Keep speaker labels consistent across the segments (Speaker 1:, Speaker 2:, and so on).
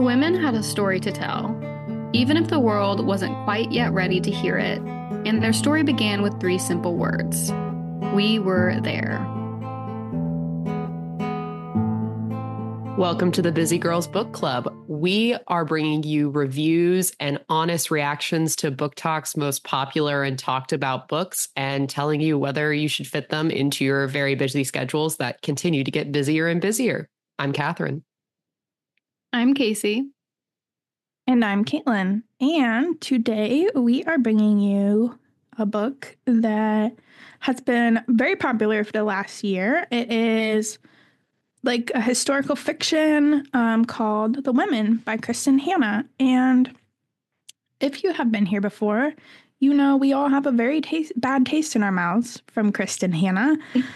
Speaker 1: The women had a story to tell, even if the world wasn't quite yet ready to hear it, and their story began with three simple words. We were there.
Speaker 2: Welcome to the Busy Girls Book Club. We are bringing you reviews and honest reactions to BookTok's most popular and talked about books and telling you whether you should fit them into your very busy schedules that continue to get busier and busier. I'm Catherine.
Speaker 1: I'm Casey.
Speaker 3: And I'm Caitlin. And today we are bringing you a book that has been very popular for the last year. It is like a historical fiction called The Women by Kristin Hannah. And if you have been here before, you know we all have a very bad taste in our mouths from Kristin Hannah.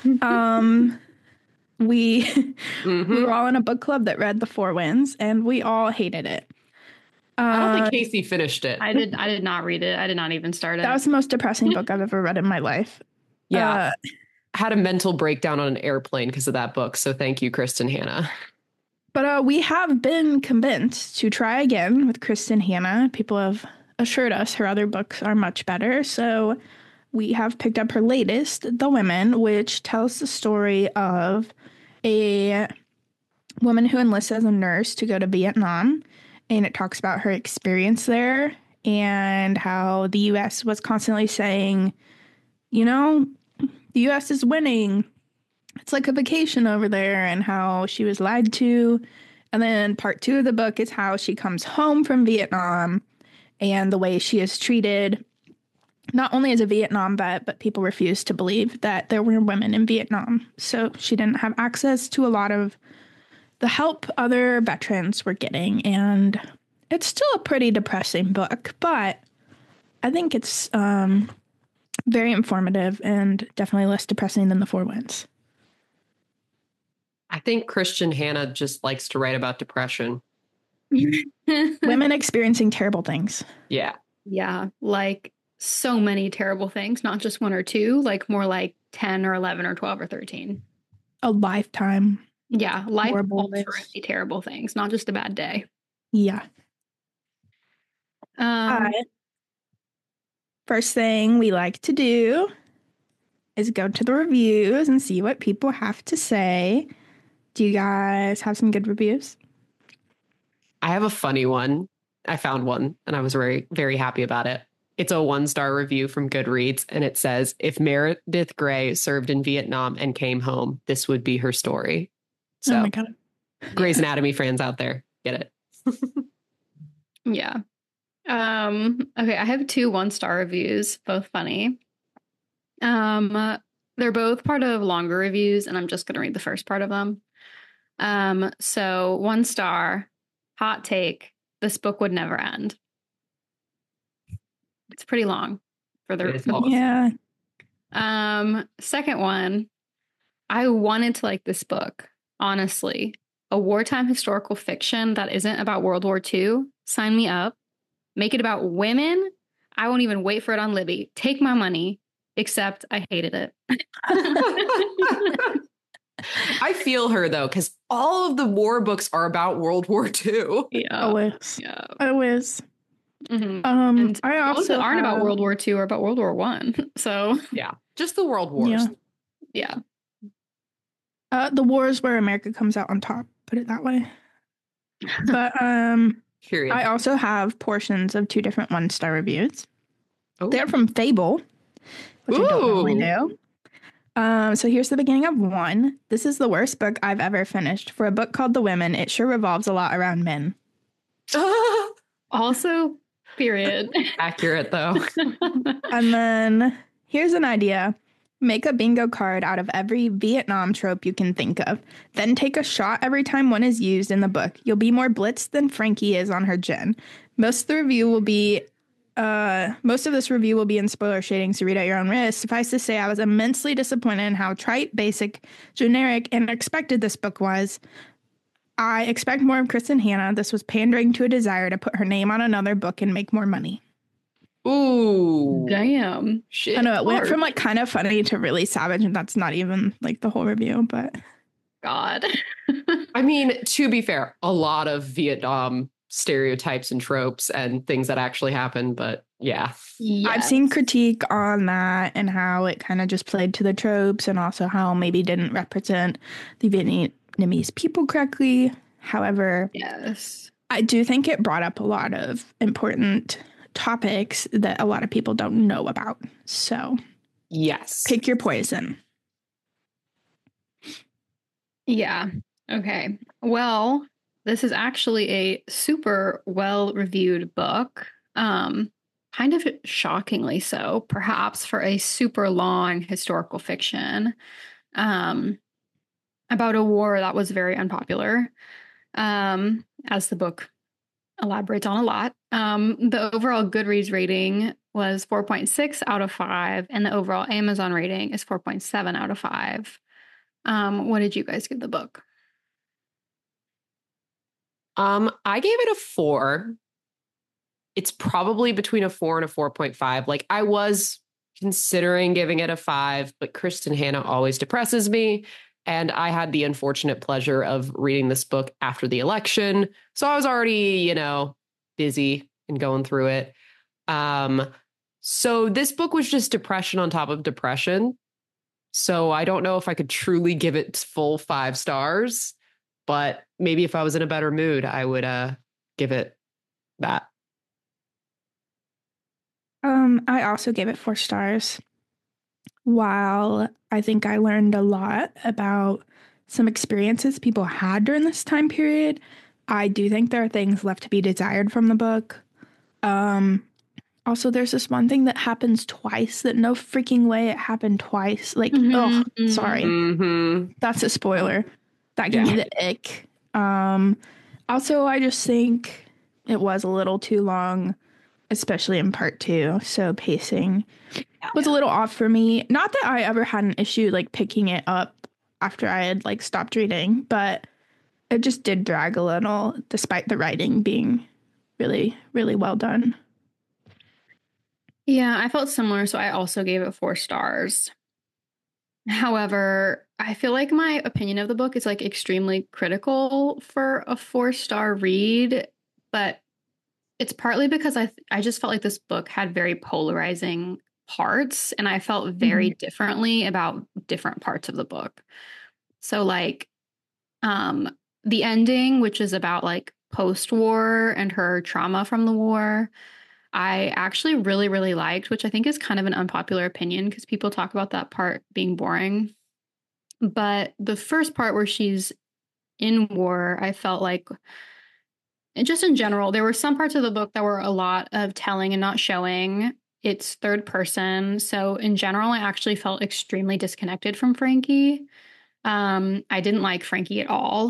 Speaker 3: We were all in a book club that read The Four Winds, and we all hated it.
Speaker 2: I don't think Casey finished it.
Speaker 1: I did not read it. I did not even start it.
Speaker 3: That was the most depressing book I've ever read in my life.
Speaker 2: Yeah. Had a mental breakdown on an airplane because of that book. So thank you, Kristin Hannah.
Speaker 3: But we have been convinced to try again with Kristin Hannah. People have assured us her other books are much better. So we have picked up her latest, The Women, which tells the story of a woman who enlists as a nurse to go to Vietnam. And it talks about her experience there and how the U.S. was constantly saying, you know, the U.S. is winning. It's like a vacation over there, and how she was lied to. And then part 2 of the book is how she comes home from Vietnam and the way she is treated, not only as a Vietnam vet, but people refused to believe that there were women in Vietnam. So she didn't have access to a lot of the help other veterans were getting. And it's still a pretty depressing book, but I think it's very informative and definitely less depressing than The Four Winds.
Speaker 2: I think Kristin Hannah just likes to write about depression.
Speaker 3: Women experiencing terrible things.
Speaker 2: Yeah.
Speaker 1: Yeah, like so many terrible things, not just one or two, like more like 10 or 11 or 12 or 13.
Speaker 3: A lifetime.
Speaker 1: Yeah, life-altering terrible things, not just a bad day.
Speaker 3: Yeah. First thing we like to do is go to the reviews and see what people have to say. Do you guys have some good reviews?
Speaker 2: I have a funny one. I found one and I was very, very happy about it. It's a 1-star review from Goodreads, and it says, if Meredith Grey served in Vietnam and came home, this would be her story. So,
Speaker 3: oh my God.
Speaker 2: Grey's Anatomy fans out there, get it.
Speaker 1: Yeah. Okay, I have 2 1-star reviews, both funny. They're both part of longer reviews, and I'm just going to read the first part of them. So 1 star, hot take, this book would never end. It's pretty long for the
Speaker 3: Yeah.
Speaker 1: Second one, I wanted to like this book, honestly. A wartime historical fiction that isn't about World War II. Sign me up. Make it about women. I won't even wait for it on Libby. Take my money. Except I hated it.
Speaker 2: I feel her, though, because all of the war books are about World War II.
Speaker 1: Yeah.
Speaker 3: Always.
Speaker 1: Yeah.
Speaker 3: Always.
Speaker 1: Mm-hmm.
Speaker 3: And I
Speaker 1: most
Speaker 3: also
Speaker 1: aren't about World War II or about World War One. So
Speaker 2: yeah, just the world wars.
Speaker 1: Yeah.
Speaker 3: The wars where America comes out on top, put it that way. But
Speaker 2: Period.
Speaker 3: I also have portions of 2 different 1-star reviews.
Speaker 2: Ooh.
Speaker 3: They're from Fable, which I don't normally do. So here's the beginning of 1. This is the worst book I've ever finished. For a book called The Women, it sure revolves a lot around men.
Speaker 1: Also, period.
Speaker 2: Accurate, though.
Speaker 3: And then here's an idea. Make a bingo card out of every Vietnam trope you can think of. Then take a shot every time one is used in the book. You'll be more blitzed than Frankie is on her gin. Most of this review will be in spoiler shading, so read at your own risk. Suffice to say, I was immensely disappointed in how trite, basic, generic, and expected this book was. I expect more of Kristin Hannah. This was pandering to a desire to put her name on another book and make more money.
Speaker 2: Ooh.
Speaker 1: Damn.
Speaker 2: Shit.
Speaker 3: I know it went from like kind of funny to really savage, and that's not even like the whole review, but
Speaker 1: God.
Speaker 2: I mean, to be fair, a lot of Vietnam stereotypes and tropes and things that actually happen. But yeah.
Speaker 3: I've seen critique on that and how it kind of just played to the tropes and also how maybe didn't represent the Vietnamese people correctly. However,
Speaker 1: yes,
Speaker 3: I do think it brought up a lot of important topics that a lot of people don't know about. So,
Speaker 2: yes.
Speaker 3: Pick your poison.
Speaker 1: Yeah. Okay. Well, this is actually a super well-reviewed book. Kind of shockingly so, perhaps, for a super long historical fiction. About a war that was very unpopular. As the book elaborates on a lot. The overall Goodreads rating was 4.6 out of 5, and the overall Amazon rating is 4.7 out of 5. What did you guys give the book?
Speaker 2: I gave it a 4. It's probably between a 4 and a 4.5. Like, I was considering giving it a 5, but Kristin Hannah always depresses me. And I had the unfortunate pleasure of reading this book after the election. So I was already, busy and going through it. So this book was just depression on top of depression. So I don't know if I could truly give it full 5 stars, but maybe if I was in a better mood, I would give it that.
Speaker 3: I also gave it 4 stars. While I think I learned a lot about some experiences people had during this time period, I do think there are things left to be desired from the book. Also, there's this one thing that happens twice that no freaking way it happened twice. Like, sorry.
Speaker 2: Mm-hmm.
Speaker 3: That's a spoiler. That gave me the ick. Also, I just think it was a little too long, especially in part 2. So pacing was a little off for me. Not that I ever had an issue like picking it up after I had like stopped reading, but it just did drag a little despite the writing being really, really well done.
Speaker 1: Yeah, I felt similar, so I also gave it 4 stars. However, I feel like my opinion of the book is like extremely critical for a 4-star read, but it's partly because I just felt like this book had very polarizing parts, and I felt very differently about different parts of the book. So like the ending, which is about like post-war and her trauma from the war, I actually really, really liked, which I think is kind of an unpopular opinion because people talk about that part being boring. But the first part where she's in war, I felt like, and just in general, there were some parts of the book that were a lot of telling and not showing. It's third person. So in general, I actually felt extremely disconnected from Frankie. I didn't like Frankie at all.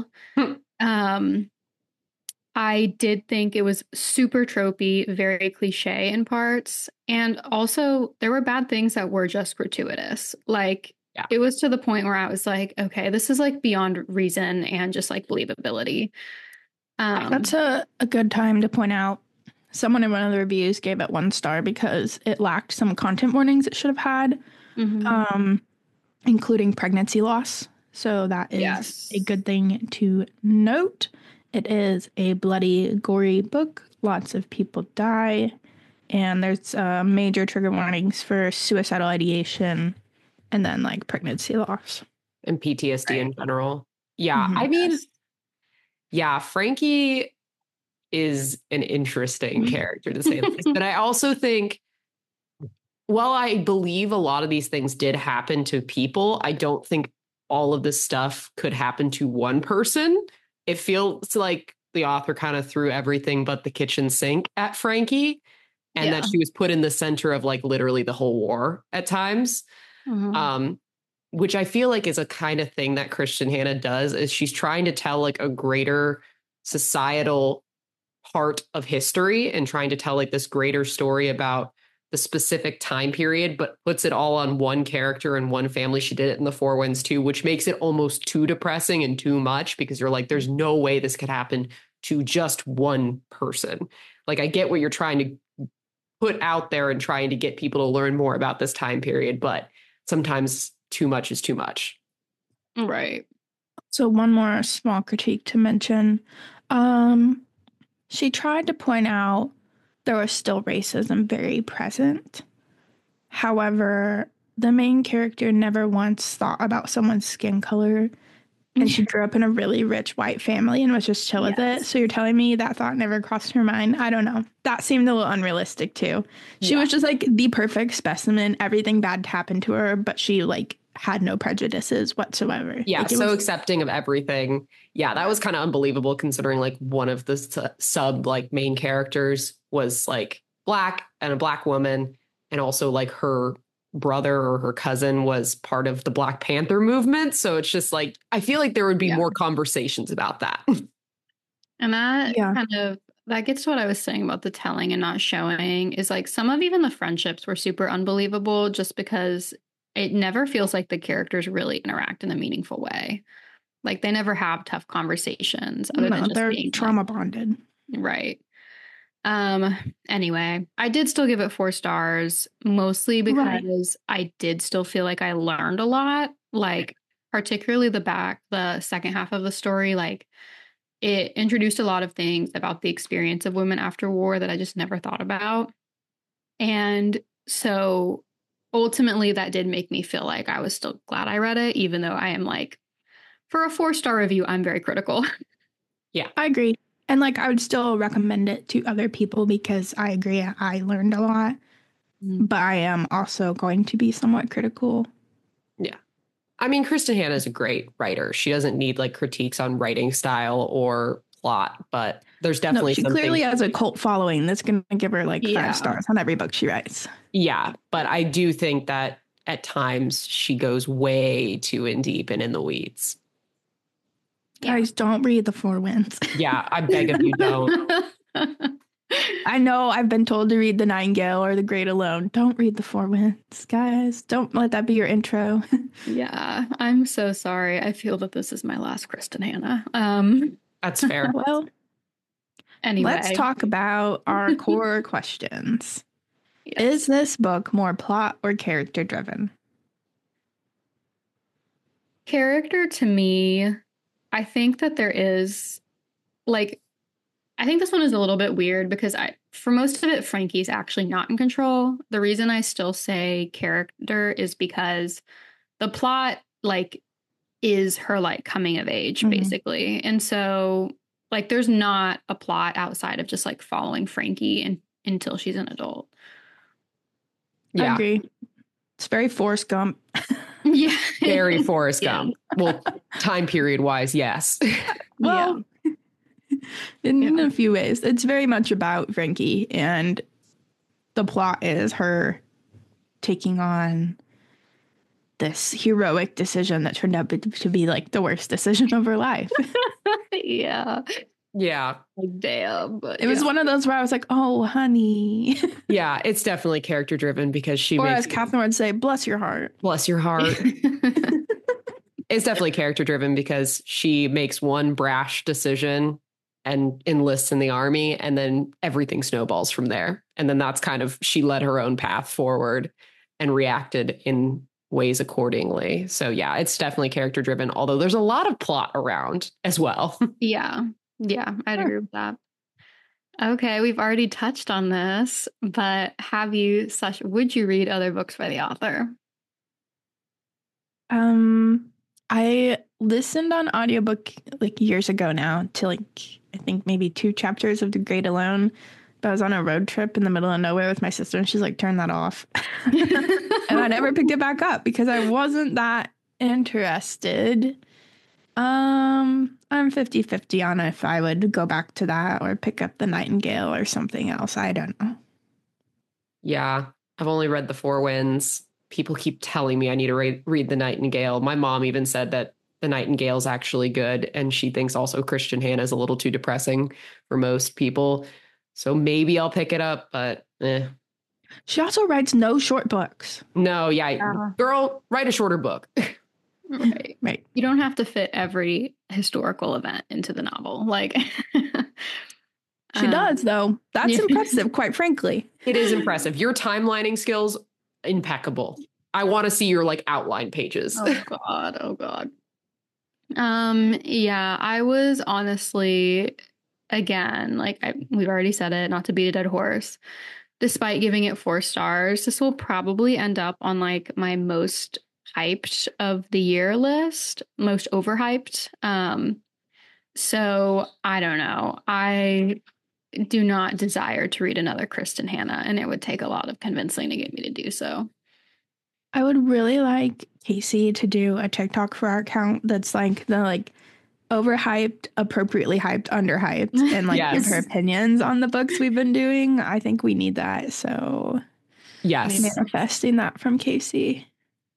Speaker 1: I did think it was super tropey, very cliche in parts. And also, there were bad things that were just gratuitous. Like, it was to the point where I was like, okay, this is like beyond reason and just like believability.
Speaker 3: That's a good time to point out. Someone in one of the reviews gave it 1 star because it lacked some content warnings it should have had, including pregnancy loss. So that is a good thing to note. It is a bloody, gory book. Lots of people die. And there's major trigger warnings for suicidal ideation and then like pregnancy loss.
Speaker 2: And PTSD in general. Yeah. I mean, yeah, Frankie is an interesting character to say the least. But I also think, while I believe a lot of these things did happen to people, I don't think all of this stuff could happen to one person. It feels like the author kind of threw everything but the kitchen sink at Frankie, and that she was put in the center of like literally the whole war at times. Which I feel like is a kind of thing that Kristin Hannah does, is she's trying to tell like a greater societal part of history and trying to tell like this greater story about the specific time period, but puts it all on one character and one family. She did it in The Four Winds too, which makes it almost too depressing and too much, because you're like, there's no way this could happen to just one person. Like, I get what you're trying to put out there and trying to get people to learn more about this time period, but sometimes too much is too much.
Speaker 1: Right.
Speaker 3: So one more small critique to mention. She tried to point out there was still racism very present. However, the main character never once thought about someone's skin color. And she grew up in a really rich white family and was just chill with it. So you're telling me that thought never crossed her mind? I don't know. That seemed a little unrealistic too. She was just like the perfect specimen. Everything bad happened to her, but she like had no prejudices whatsoever.
Speaker 2: Yeah,
Speaker 3: like,
Speaker 2: so accepting of everything. Yeah, that was kind of unbelievable considering like one of the sub like main characters was like Black and a Black woman, and also like her brother or her cousin was part of the Black Panther movement. So it's just like, I feel like there would be more conversations about that.
Speaker 1: And that kind of, that gets to what I was saying about the telling and not showing, is like some of even the friendships were super unbelievable just because it never feels like the characters really interact in a meaningful way. Like they never have tough conversations other than just
Speaker 3: they're
Speaker 1: being
Speaker 3: trauma bonded.
Speaker 1: Right. Anyway, I did still give it 4 stars, mostly because I did still feel like I learned a lot, like particularly the second half of the story. Like it introduced a lot of things about the experience of women after war that I just never thought about. And so ultimately that did make me feel like I was still glad I read it, even though I am like, for a 4-star review, I'm very critical.
Speaker 3: Yeah, I agree. And like, I would still recommend it to other people because I agree, I learned a lot, but I am also going to be somewhat critical.
Speaker 2: Yeah. I mean, Kristin Hanna is a great writer. She doesn't need like critiques on writing style or plot, but there's definitely
Speaker 3: she clearly has a cult following that's going to give her like 5 stars on every book she writes.
Speaker 2: Yeah, but I do think that at times she goes way too in deep and in the weeds.
Speaker 3: Guys, don't read The Four Winds.
Speaker 2: Yeah, I beg of you, don't.
Speaker 3: I know I've been told to read The Nightingale or The Great Alone. Don't read The Four Winds, guys. Don't let that be your intro.
Speaker 1: Yeah, I'm so sorry. I feel that this is my last Kristin Hanna.
Speaker 2: That's fair.
Speaker 3: Well,
Speaker 1: anyway,
Speaker 3: let's talk about our core questions. Yes. Is this book more plot or character driven?
Speaker 1: Character to me, I think that there is, like, I think this one is a little bit weird because for most of it, Frankie's actually not in control. The reason I still say character is because the plot, like, is her, like, coming of age, basically. And so, like, there's not a plot outside of just, like, following Frankie until she's an adult.
Speaker 3: Yeah. I agree. It's very Forrest Gump.
Speaker 1: Yeah.
Speaker 2: Very Forrest Gump. Well, time period wise, yes.
Speaker 3: Well, in a few ways. It's very much about Frankie, and the plot is her taking on this heroic decision that turned out to be like the worst decision of her life.
Speaker 1: Yeah.
Speaker 2: Yeah.
Speaker 1: Like, damn. But
Speaker 3: it was one of those where I was like, oh, honey.
Speaker 2: Yeah, it's definitely character driven because she
Speaker 3: or as Catherine would say, bless your heart.
Speaker 2: Bless your heart. It's definitely character driven because she makes one brash decision and enlists in the army, and then everything snowballs from there. And then that's kind of, she led her own path forward and reacted in ways accordingly. So yeah, it's definitely character driven, although there's a lot of plot around as well.
Speaker 1: Yeah, I'd agree with that. Okay, we've already touched on this, but would you read other books by the author?
Speaker 3: I listened on audiobook like years ago now to like, I think maybe 2 chapters of The Great Alone. But I was on a road trip in the middle of nowhere with my sister, and she's like, turn that off. And I never picked it back up because I wasn't that interested. I'm 50-50 on if I would go back to that or pick up The Nightingale or something else. I don't know.
Speaker 2: Yeah, I've only read The Four Winds. People keep telling me I need to read The Nightingale. My mom even said that The Nightingale is actually good, and she thinks also Kristin Hanna is a little too depressing for most people. So maybe I'll pick it up, but
Speaker 3: She also writes no short books.
Speaker 2: No, yeah. Girl, write a shorter book.
Speaker 1: Right. You don't have to fit every historical event into the novel. Like
Speaker 3: she does, though. That's impressive, quite frankly.
Speaker 2: It is impressive. Your timelining skills, impeccable. I want to see your like outline pages.
Speaker 1: Oh God. Yeah, I was honestly again, like we've already said it, not to beat a dead horse. Despite giving it 4 stars, this will probably end up on like my most hyped of the year list, most overhyped. So I don't know. I do not desire to read another Kristen Hanna, and it would take a lot of convincing to get me to do so.
Speaker 3: I would really like Casey to do a TikTok for our account that's like the like overhyped, appropriately hyped, underhyped, and like give her opinions on the books we've been doing. I think we need that. So
Speaker 2: yes,
Speaker 3: manifesting that from Casey.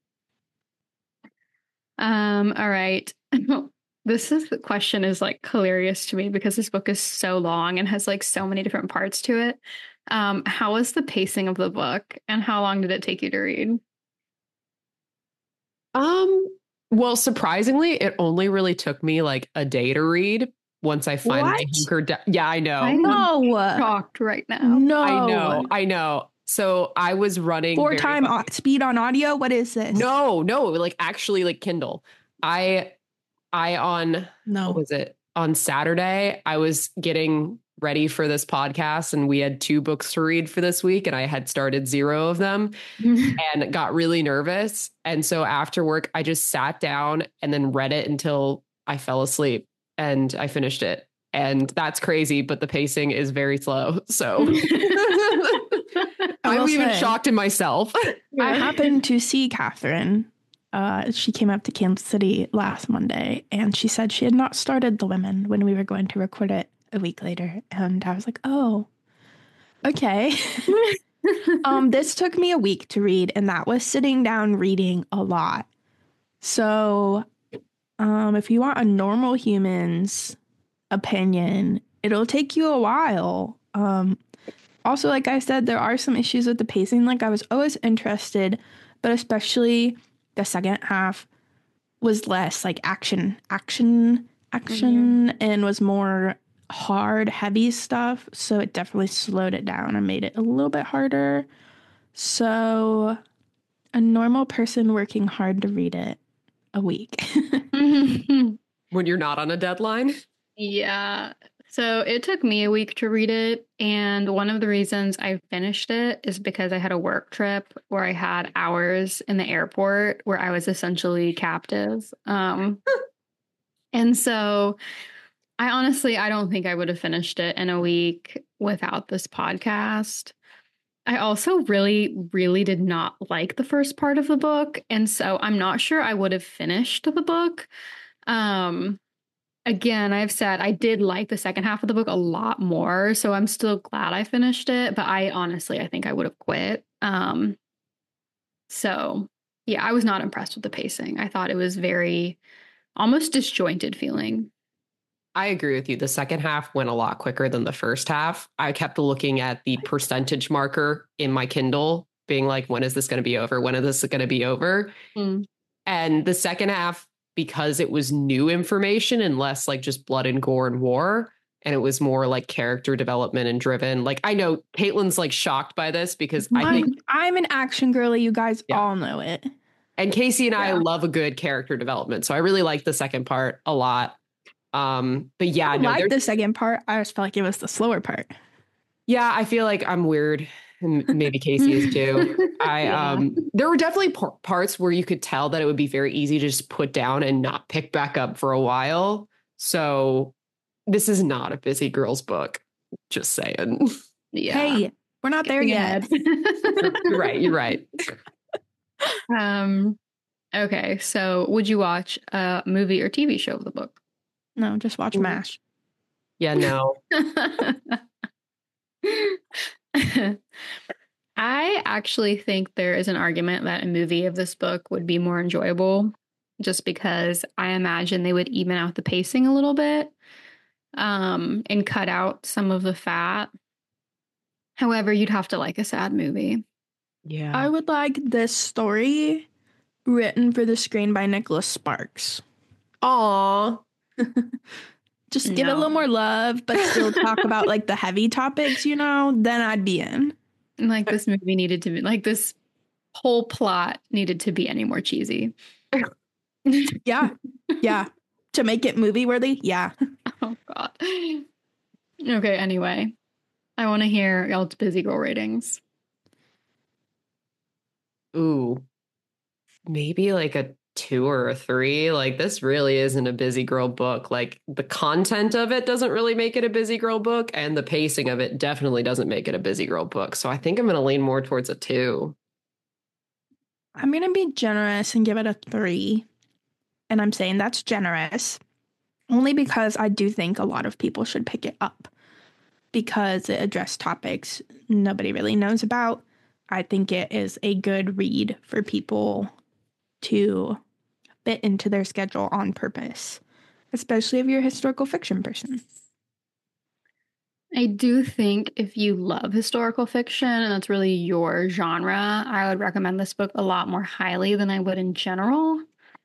Speaker 1: All right. The question is like hilarious to me because this book is so long and has like so many different parts to it. How was the pacing of the book and how long did it take you to read?
Speaker 2: Well, surprisingly, it only really took me like a day to read once I finally hunkered down. Yeah, I know.
Speaker 1: I'm shocked right now.
Speaker 3: No.
Speaker 2: I know. So I was running
Speaker 3: 4x speed on audio. What is this?
Speaker 2: No, like actually like Kindle. What was it? On Saturday, I was getting ready for this podcast and we had 2 books to read for this week and I had started 0 of them and got really nervous. And so after work, I just sat down and then read it until I fell asleep and I finished it. And that's crazy, but the pacing is very slow. So I'm even shocked in myself.
Speaker 3: I happened to see Catherine. She came up to Kansas City last Monday and she said she had not started The Women when we were going to record it a week later. And I was like, oh, okay. This took me a week to read and that was sitting down reading a lot. So if you want a normal human's opinion, it'll take you a while. Also, like I said, there are some issues with the pacing. Like I was always interested, but especially the second half was less like action, and was more hard, heavy stuff. So it definitely slowed it down and made it a little bit harder. So a normal person working hard to read it a week.
Speaker 2: When you're not on a deadline?
Speaker 1: Yeah. So it took me a week to read it. And one of the reasons I finished it is because I had a work trip where I had hours in the airport where I was essentially captive. And so I don't think I would have finished it in a week without this podcast. I also really, really did not like the first part of the book. And so I'm not sure I would have finished the book. Again, I've said I did like the second half of the book a lot more. So I'm still glad I finished it. But I think I would have quit. So yeah, I was not impressed with the pacing. I thought it was very almost disjointed feeling.
Speaker 2: I agree with you. The second half went a lot quicker than the first half. I kept looking at the percentage marker in my Kindle, being like, when is this going to be over? When is this going to be over? And the second half, because it was new information and less like just blood and gore and war, and it was more like character development and driven. Like, I know Caitlin's like shocked by this because I think
Speaker 3: I'm an action girly. You guys all know it.
Speaker 2: And Casey and I love a good character development. So I really like the second part a lot. But yeah,
Speaker 3: I like the second part. I just felt like it was the slower part.
Speaker 2: Yeah, I feel like I'm weird. And maybe Casey is too. There were definitely parts where you could tell that it would be very easy to just put down and not pick back up for a while. So this is not a busy girl's book. Just saying.
Speaker 1: Yeah.
Speaker 3: Hey, we're not there yet.
Speaker 2: You're right.
Speaker 1: Okay, so would you watch a movie or TV show of the book?
Speaker 3: No, just watch MASH.
Speaker 2: Yeah, no.
Speaker 1: I actually think there is an argument that a movie of this book would be more enjoyable just because I imagine they would even out the pacing a little bit and cut out some of the fat. However, you'd have to like a sad movie.
Speaker 2: Yeah.
Speaker 3: I would like this story written for the screen by Nicholas Sparks.
Speaker 2: Aww.
Speaker 3: Just give it a little more love, but still talk about like the heavy topics, then I'd be in.
Speaker 1: Like this movie needed to be like this whole plot needed to be any more cheesy.
Speaker 3: Yeah. To make it movie worthy. Yeah.
Speaker 1: Oh God. Okay, anyway. I want to hear y'all's busy girl ratings.
Speaker 2: Ooh, maybe like a 2 or a 3. Like this really isn't a busy girl book. Like the content of it doesn't really make it a busy girl book, and the pacing of it definitely doesn't make it a busy girl book. So I think I'm going to lean more towards a 2.
Speaker 3: I'm going to be generous and give it a 3. And I'm saying that's generous only because I do think a lot of people should pick it up because it addressed topics nobody really knows about. I think it is a good read for people to fit into their schedule on purpose, especially if you're a historical fiction person.
Speaker 1: I do think if you love historical fiction and that's really your genre, I would recommend this book a lot more highly than I would in general.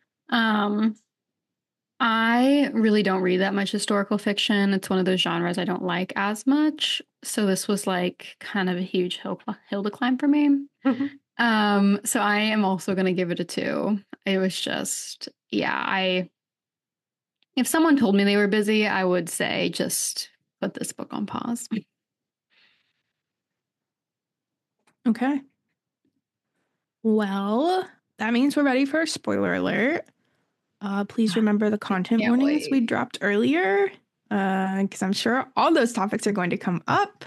Speaker 1: I really don't read that much historical fiction. It's one of those genres I don't like as much. So this was like kind of a huge hill to climb for me. So I am also going to give it a 2. It was just, yeah, if someone told me they were busy, I would say just put this book on pause.
Speaker 3: Okay. Well, that means we're ready for a spoiler alert. Please remember the content warnings we dropped earlier, because I'm sure all those topics are going to come up.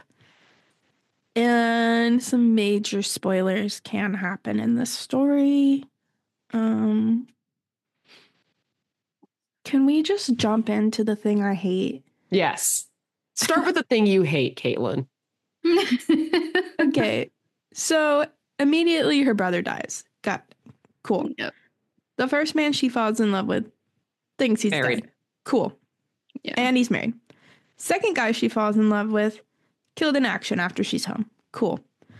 Speaker 3: And some major spoilers can happen in this story. Can we just jump into the thing I hate?
Speaker 2: Yes. Start with the thing you hate, Caitlin.
Speaker 3: Okay. So immediately her brother dies. Got it. Cool.
Speaker 1: Yep.
Speaker 3: The first man she falls in love with thinks he's
Speaker 2: Married.
Speaker 3: dead. Cool.
Speaker 1: Yeah.
Speaker 3: And he's married. Second guy she falls in love with killed in action after she's home. Cool.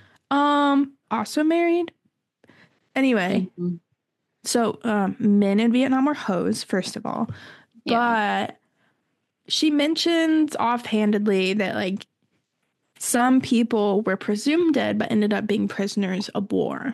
Speaker 3: Also married. Anyway, so men in Vietnam were hoes, first of all.
Speaker 1: Yeah.
Speaker 3: But she mentions offhandedly that like some people were presumed dead but ended up being prisoners of war.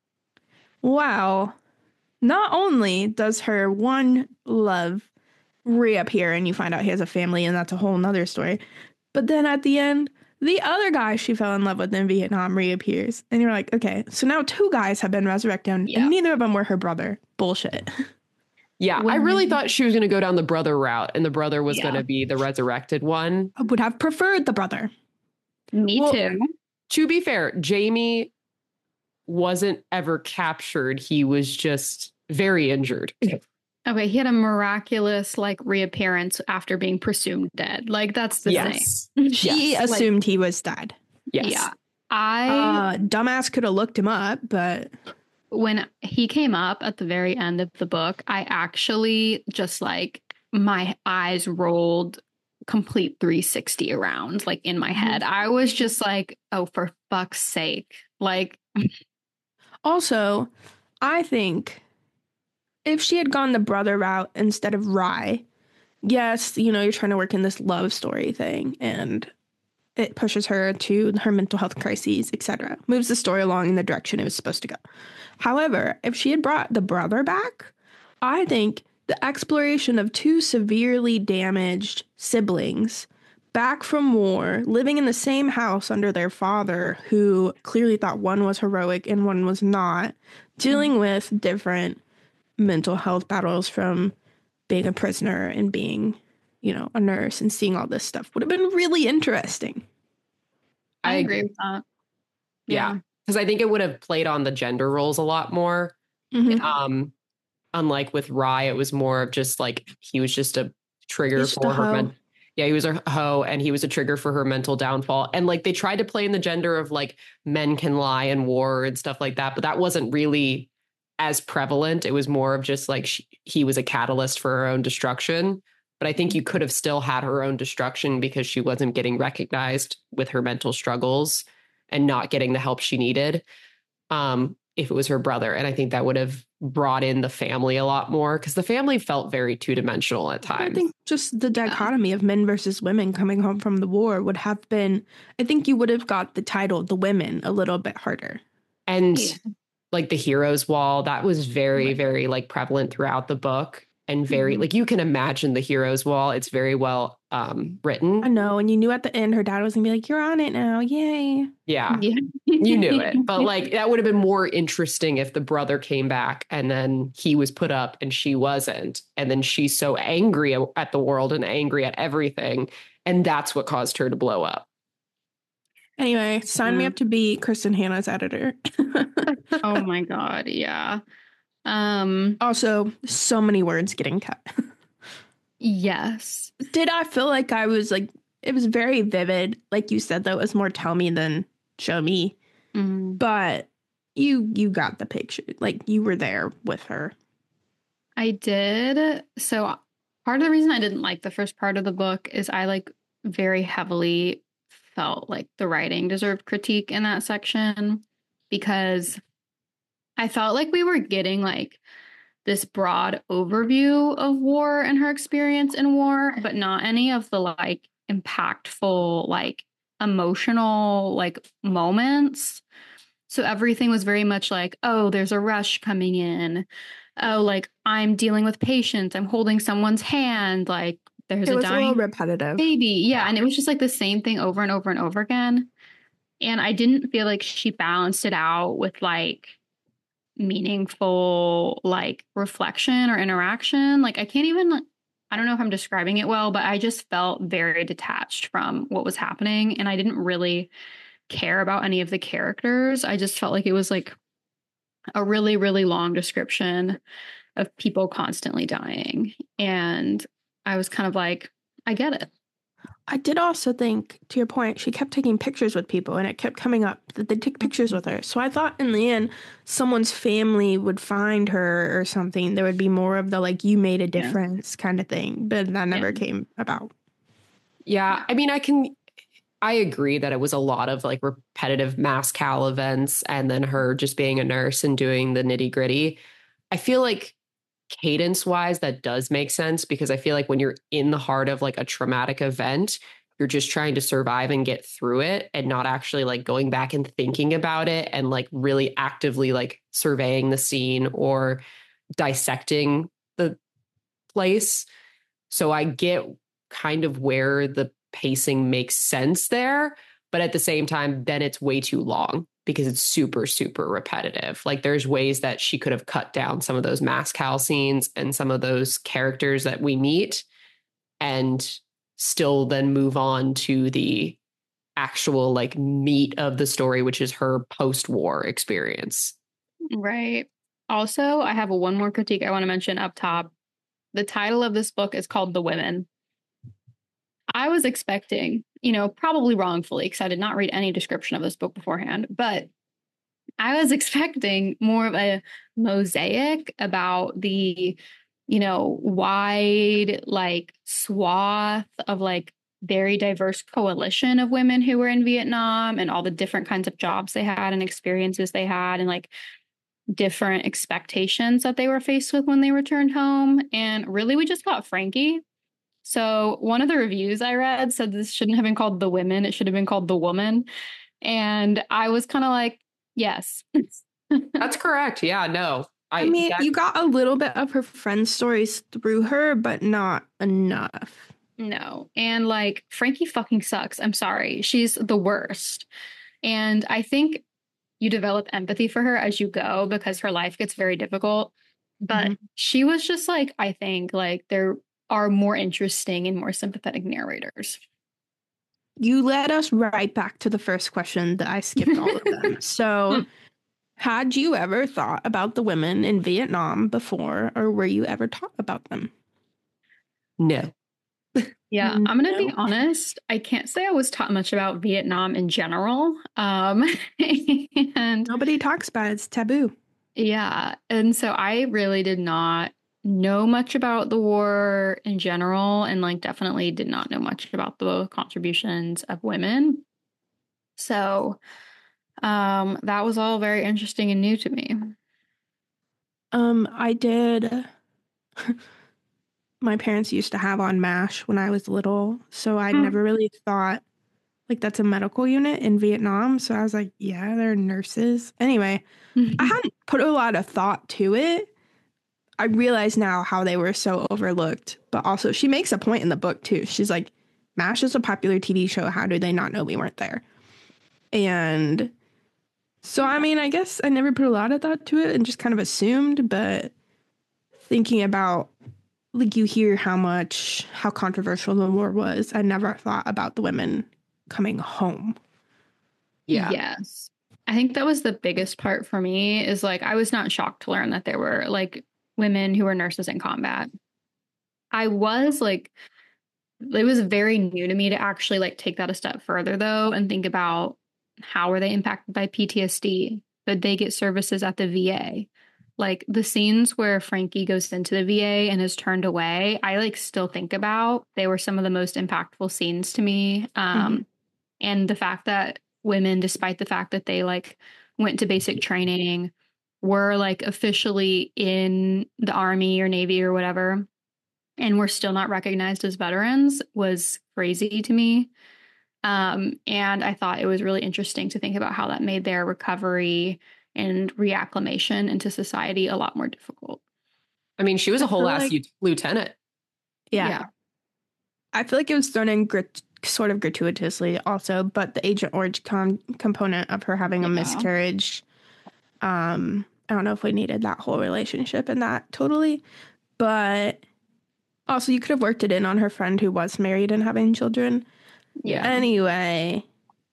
Speaker 3: Wow. Not only does her one love reappear and you find out he has a family and that's a whole nother story, but then at the end, the other guy she fell in love with in Vietnam reappears. And you're like, okay, so now 2 guys have been resurrected and neither of them were her brother. Bullshit.
Speaker 2: Yeah, I really thought she was going to go down the brother route and the brother was going to be the resurrected one.
Speaker 3: I would have preferred the brother.
Speaker 1: Me too.
Speaker 2: To be fair, Jamie wasn't ever captured. He was just very injured.
Speaker 1: Okay, he had a miraculous like reappearance after being presumed dead. Like that's the thing.
Speaker 3: She assumed he was dead.
Speaker 2: Yes.
Speaker 1: Yeah. I
Speaker 3: dumbass could have looked him up, but
Speaker 1: when he came up at the very end of the book, I actually just like my eyes rolled complete 360 around like in my head. I was just like, oh, for fuck's sake. Like
Speaker 3: also, I think if she had gone the brother route instead of Rye, yes, you know, you're trying to work in this love story thing and it pushes her to her mental health crises, etc. Moves the story along in the direction it was supposed to go. However, if she had brought the brother back, I think the exploration of 2 severely damaged siblings back from war, living in the same house under their father, who clearly thought one was heroic and one was not, dealing with different mental health battles from being a prisoner and being, you know, a nurse and seeing all this stuff would have been really interesting.
Speaker 1: I agree with that.
Speaker 2: Yeah. Because I think it would have played on the gender roles a lot more. Unlike with Rye, it was more of just like he was just a trigger for her. He was a hoe and he was a trigger for her mental downfall. And like they tried to play in the gender of like men can lie in war and stuff like that. But that wasn't really as prevalent. It was more of just like he was a catalyst for her own destruction. But I think you could have still had her own destruction because she wasn't getting recognized with her mental struggles and not getting the help she needed if it was her brother. And I think that would have brought in the family a lot more because the family felt very two-dimensional at times.
Speaker 3: I think just the dichotomy of men versus women coming home from the war would have been, I think you would have got the title, The Women, a little bit harder.
Speaker 2: And like the hero's wall, that was very, very like prevalent throughout the book. and very like you can imagine the hero's wall. It's very well written.
Speaker 3: I know. And you knew at the end her dad was going to be like, you're on it now. Yay.
Speaker 2: Yeah.
Speaker 1: Yeah.
Speaker 2: You knew it. But like that would have been more interesting if the brother came back and then he was put up and she wasn't. And then she's so angry at the world and angry at everything. And that's what caused her to blow up.
Speaker 3: Anyway, sign me up to be Kristen Hanna's editor.
Speaker 1: Oh my God. Yeah.
Speaker 3: Also, so many words getting cut.
Speaker 1: Yes.
Speaker 3: Did I feel like I was like, it was very vivid. Like you said, though, it was more tell me than show me.
Speaker 1: Mm.
Speaker 3: But you got the picture. Like you were there with her.
Speaker 1: I did. So part of the reason I didn't like the first part of the book is I like very heavily felt like the writing deserved critique in that section because I felt like we were getting like this broad overview of war and her experience in war, but not any of the like impactful, like emotional, like moments. So everything was very much like, oh, there's a rush coming in. Oh, like I'm dealing with patients. I'm holding someone's hand. Like there's
Speaker 3: It
Speaker 1: a
Speaker 3: was a little
Speaker 1: dying
Speaker 3: repetitive.
Speaker 1: baby. Yeah. And it was just like the same thing over and over and over again. And I didn't feel like she balanced it out with like meaningful like reflection or interaction. Like I can't even, I don't know if I'm describing it well, but I just felt very detached from what was happening. And I didn't really care about any of the characters. I just felt like it was like a really, really long description of people constantly dying. And I was kind of like, I get it.
Speaker 3: I did also think, to your point, she kept taking pictures with people and it kept coming up that they take pictures with her. So I thought in the end, someone's family would find her or something. There would be more of the like, you made a difference kind of thing. But that never came about.
Speaker 2: Yeah. I mean, I agree that it was a lot of like repetitive mass cal events and then her just being a nurse and doing the nitty gritty. I feel like cadence wise, that does make sense because I feel like when you're in the heart of like a traumatic event, you're just trying to survive and get through it and not actually like going back and thinking about it and like really actively like surveying the scene or dissecting the place. So I get kind of where the pacing makes sense there. But at the same time, then it's way too long because it's super, super repetitive. Like there's ways that she could have cut down some of those mass cal scenes and some of those characters that we meet and still then move on to the actual like meat of the story, which is her post-war experience.
Speaker 1: Right. Also, I have one more critique I want to mention up top. The title of this book is called The Women. I was expecting, probably wrongfully, because I did not read any description of this book beforehand, but I was expecting more of a mosaic about the, wide, like, swath of, like, very diverse coalition of women who were in Vietnam and all the different kinds of jobs they had and experiences they had and, like, different expectations that they were faced with when they returned home. And really, we just got Frankie. So one of the reviews I read said this shouldn't have been called The Women. It should have been called The Woman. And I was kind of like, yes.
Speaker 2: That's correct. Yeah, no.
Speaker 3: I mean, you got a little bit of her friend's stories through her, but not enough.
Speaker 1: No. And like, Frankie fucking sucks. I'm sorry. She's the worst. And I think you develop empathy for her as you go because her life gets very difficult. But she was just like, I think like there are more interesting and more sympathetic narrators.
Speaker 3: You led us right back to the first question that I skipped all of them. So had you ever thought about the women in Vietnam before, or were you ever taught about them?
Speaker 2: No.
Speaker 1: Yeah, I'm going to be honest. I can't say I was taught much about Vietnam in general. And
Speaker 3: nobody talks about it. It's taboo.
Speaker 1: Yeah. And so I really did not know much about the war in general and like definitely did not know much about the contributions of women. So that was all very interesting and new to me.
Speaker 3: I did. My parents used to have on MASH when I was little, so I never really thought like that's a medical unit in Vietnam. So I was like, yeah, they're nurses. Anyway, I hadn't put a lot of thought to it. I realize now how they were so overlooked. But also, she makes a point in the book, too. She's like, MASH is a popular TV show. How do they not know we weren't there? And so, I mean, I guess I never put a lot of thought to it and just kind of assumed. But thinking about, like, you hear how controversial the war was. I never thought about the women coming home.
Speaker 2: Yeah.
Speaker 1: Yes. I think that was the biggest part for me is like, I was not shocked to learn that there were like women who were nurses in combat. I was like, it was very new to me to actually like take that a step further though and think about how were they impacted by PTSD? Did they get services at the VA? Like the scenes where Frankie goes into the VA and is turned away, I like still think about. They were some of the most impactful scenes to me. And the fact that women, despite the fact that they like went to basic training, were like officially in the Army or Navy or whatever, and were still not recognized as veterans was crazy to me. And I thought it was really interesting to think about how that made their recovery and reacclimation into society a lot more difficult.
Speaker 2: I mean, she was a whole ass lieutenant.
Speaker 3: Yeah. I feel like it was thrown in sort of gratuitously also, but the Agent Orange component of her having a miscarriage, I don't know if we needed that whole relationship in that totally, but also you could have worked it in on her friend who was married and having children.
Speaker 1: Yeah.
Speaker 3: Anyway,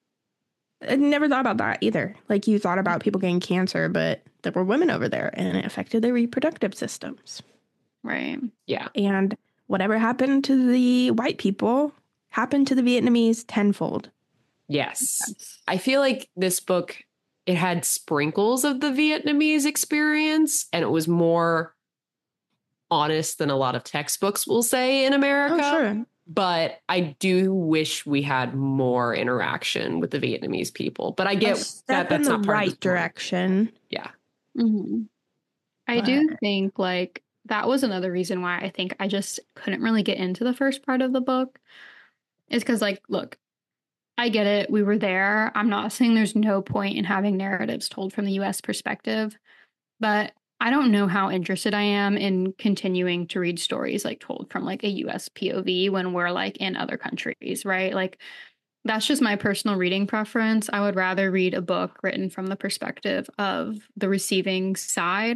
Speaker 3: I never thought about that either. Like you thought about people getting cancer, but there were women over there and it affected their reproductive systems.
Speaker 1: Right.
Speaker 2: Yeah.
Speaker 3: And whatever happened to the white people happened to the Vietnamese tenfold.
Speaker 2: Yes. I feel like this book, it had sprinkles of the Vietnamese experience, and it was more honest than a lot of textbooks will say in America.
Speaker 3: Oh, sure.
Speaker 2: But I do wish we had more interaction with the Vietnamese people. But I get that that's not part of the
Speaker 3: right direction.
Speaker 2: Yeah.
Speaker 1: Mm-hmm. I do think like that was another reason why I think I just couldn't really get into the first part of the book. Is because like, look, I get it. We were there. I'm not saying there's no point in having narratives told from the US perspective, but I don't know how interested I am in continuing to read stories like told from like a US POV when we're like in other countries, right? Like that's just my personal reading preference. I would rather read a book written from the perspective of the receiving side.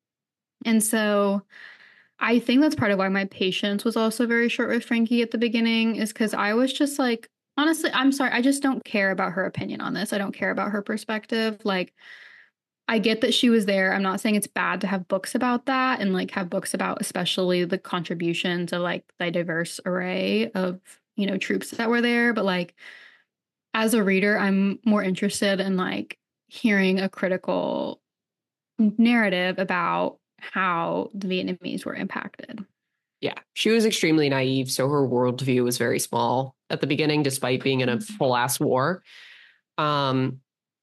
Speaker 1: And so I think that's part of why my patience was also very short with Frankie at the beginning is because I was just like, honestly, I'm sorry. I just don't care about her opinion on this. I don't care about her perspective. Like, I get that she was there. I'm not saying it's bad to have books about that and like have books about especially the contributions of like the diverse array of, you know, troops that were there. But like, as a reader, I'm more interested in like hearing a critical narrative about how the Vietnamese were impacted.
Speaker 2: Yeah, she was extremely naive, so her worldview was very small at the beginning, despite being in a full ass war. I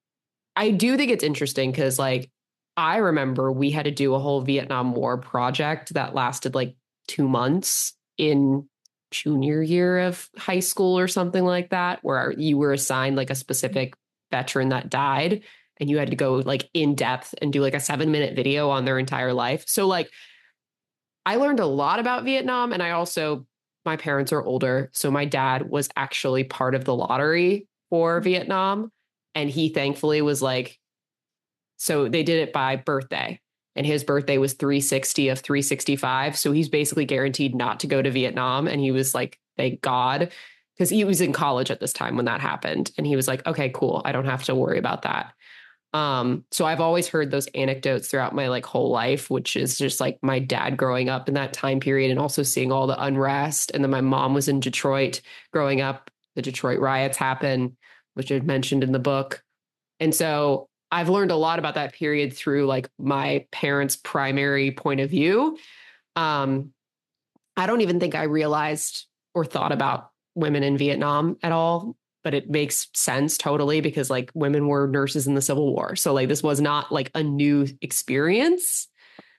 Speaker 2: do think it's interesting because, like, I remember we had to do a whole Vietnam War project that lasted like 2 months in junior year of high school or something like that, where you were assigned like a specific veteran that died. And you had to go like in depth and do like a 7-minute video on their entire life. So like I learned a lot about Vietnam. And my parents are older. So my dad was actually part of the lottery for Vietnam. And he thankfully was like, so they did it by birthday. And his birthday was 360 of 365. So he's basically guaranteed not to go to Vietnam. And he was like, thank God. Because he was in college at this time when that happened. And he was like, okay, cool. I don't have to worry about that. So I've always heard those anecdotes throughout my like whole life, which is just like my dad growing up in that time period and also seeing all the unrest. And then my mom was in Detroit growing up. The Detroit riots happened, which I mentioned in the book. And so I've learned a lot about that period through like my parents' primary point of view. I don't even think I realized or thought about women in Vietnam at all. But it makes sense totally because like women were nurses in the Civil War. So like this was not like a new experience.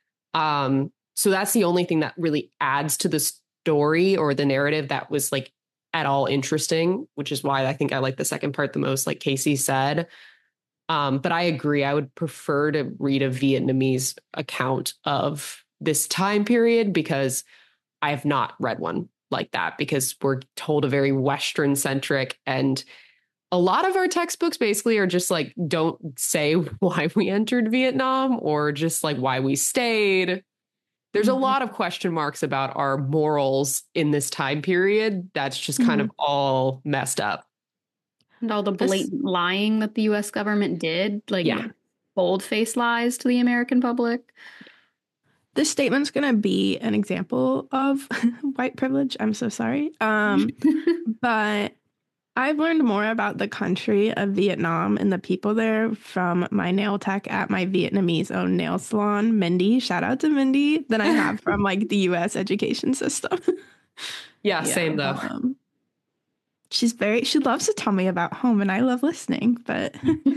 Speaker 2: So that's the only thing that really adds to the story or the narrative that was like at all interesting, which is why I think I like the second part the most, like Casey said. But I agree. I would prefer to read a Vietnamese account of this time period, because I have not read one like that, because we're told a very Western centric, and a lot of our textbooks basically are just like, don't say why we entered Vietnam or just like why we stayed. There's a lot of question marks about our morals in this time period. That's just kind of all messed up.
Speaker 1: And all the blatant lying that the US government did, like bold-faced lies to the American public.
Speaker 3: This statement's going to be an example of white privilege. I'm so sorry. But I've learned more about the country of Vietnam and the people there from my nail tech at my Vietnamese owned nail salon, Mindy. Shout out to Mindy, than I have from like the US education system.
Speaker 2: Yeah, same though.
Speaker 3: She loves to tell me about home, and I love listening, but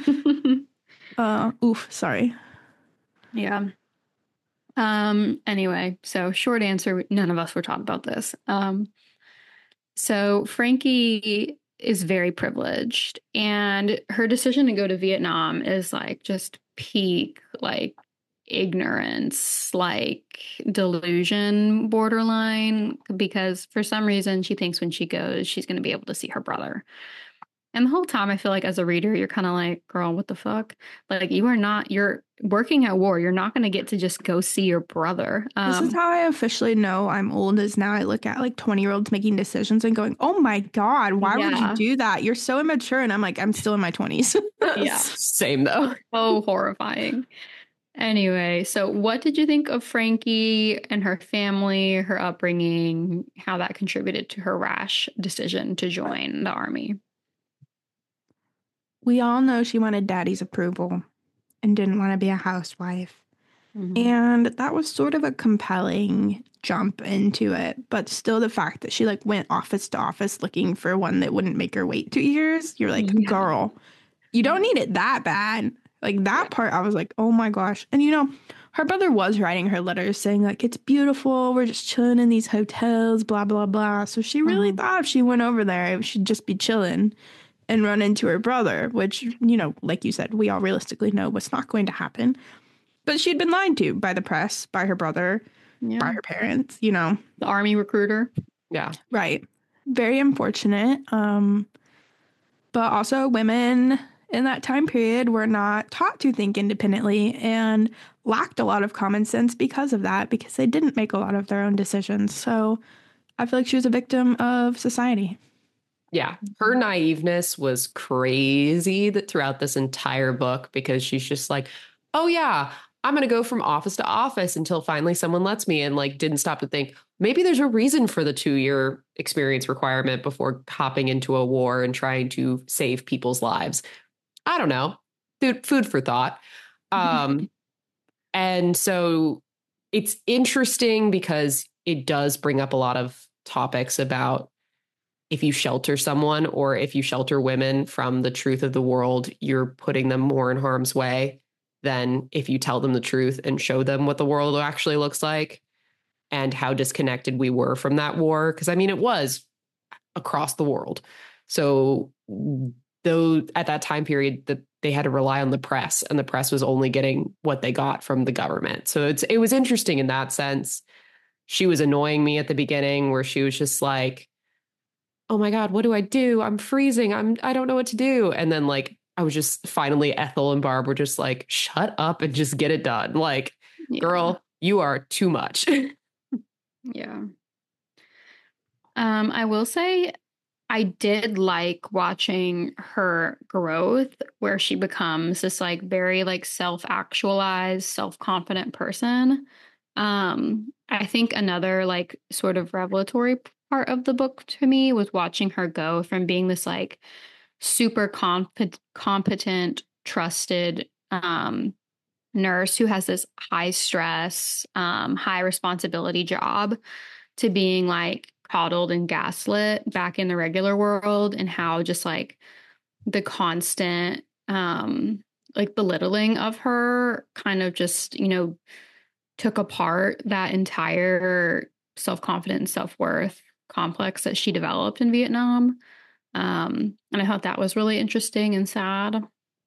Speaker 3: sorry.
Speaker 1: Yeah. Anyway, so short answer, none of us were taught about this. So Frankie is very privileged, and her decision to go to Vietnam is like just peak like ignorance, like delusion borderline, because for some reason she thinks when she goes she's going to be able to see her brother. And the whole time I feel like as a reader you're kind of like, girl, what the fuck? Like you're working at war, you're not going to get to just go see your brother.
Speaker 3: This is how I officially know I'm old, is now I look at like 20-year-olds making decisions and going, oh my God, why would you do that? You're so immature. And I'm like, I'm still in my 20s.
Speaker 1: Yeah.
Speaker 2: Same though.
Speaker 1: So horrifying. Anyway, so what did you think of Frankie and her family, her upbringing, how that contributed to her rash decision to join the army?
Speaker 3: We all know she wanted daddy's approval and didn't want to be a housewife. And that was sort of a compelling jump into it. But still, the fact that she like went office to office looking for one that wouldn't make her wait 2 years, you're like, girl, you don't need it that bad. Like that part, I was like, oh my gosh. And you know, her brother was writing her letters saying like, it's beautiful, we're just chilling in these hotels, blah, blah, blah. So she really thought if she went over there, it should just be chilling and run into her brother, which, you know, like you said, we all realistically know what's not going to happen. But she'd been lied to by the press, by her brother, by her parents, you know.
Speaker 1: The army recruiter.
Speaker 2: Yeah.
Speaker 3: Right. Very unfortunate. But also women in that time period were not taught to think independently and lacked a lot of common sense because of that, because they didn't make a lot of their own decisions. So I feel like she was a victim of society.
Speaker 2: Yeah. Her naiveness was crazy throughout this entire book, because she's just like, oh yeah, I'm going to go from office to office until finally someone lets me, and like didn't stop to think maybe there's a reason for the 2-year experience requirement before hopping into a war and trying to save people's lives. I don't know. Food for thought. And so it's interesting because it does bring up a lot of topics about if you shelter someone, or if you shelter women from the truth of the world, you're putting them more in harm's way than if you tell them the truth and show them what the world actually looks like and how disconnected we were from that war. Because I mean, it was across the world. So though at that time period that they had to rely on the press, and the press was only getting what they got from the government. So it was interesting in that sense. She was annoying me at the beginning, where she was just like, oh my God, what do I do? I'm freezing. I don't know what to do. And then like, I was just finally, Ethel and Barb were just like, shut up and just get it done. Like, girl, you are too much.
Speaker 1: Yeah. I will say I did like watching her growth, where she becomes this like very like self-actualized, self-confident person. I think another like sort of revelatory part of the book to me was watching her go from being this like super competent, trusted nurse who has this high stress, high responsibility job, to being like coddled and gaslit back in the regular world, and how just like the constant like belittling of her kind of just, you know, took apart that entire self-confidence and self-worth complex that she developed in Vietnam. And I thought that was really interesting and sad.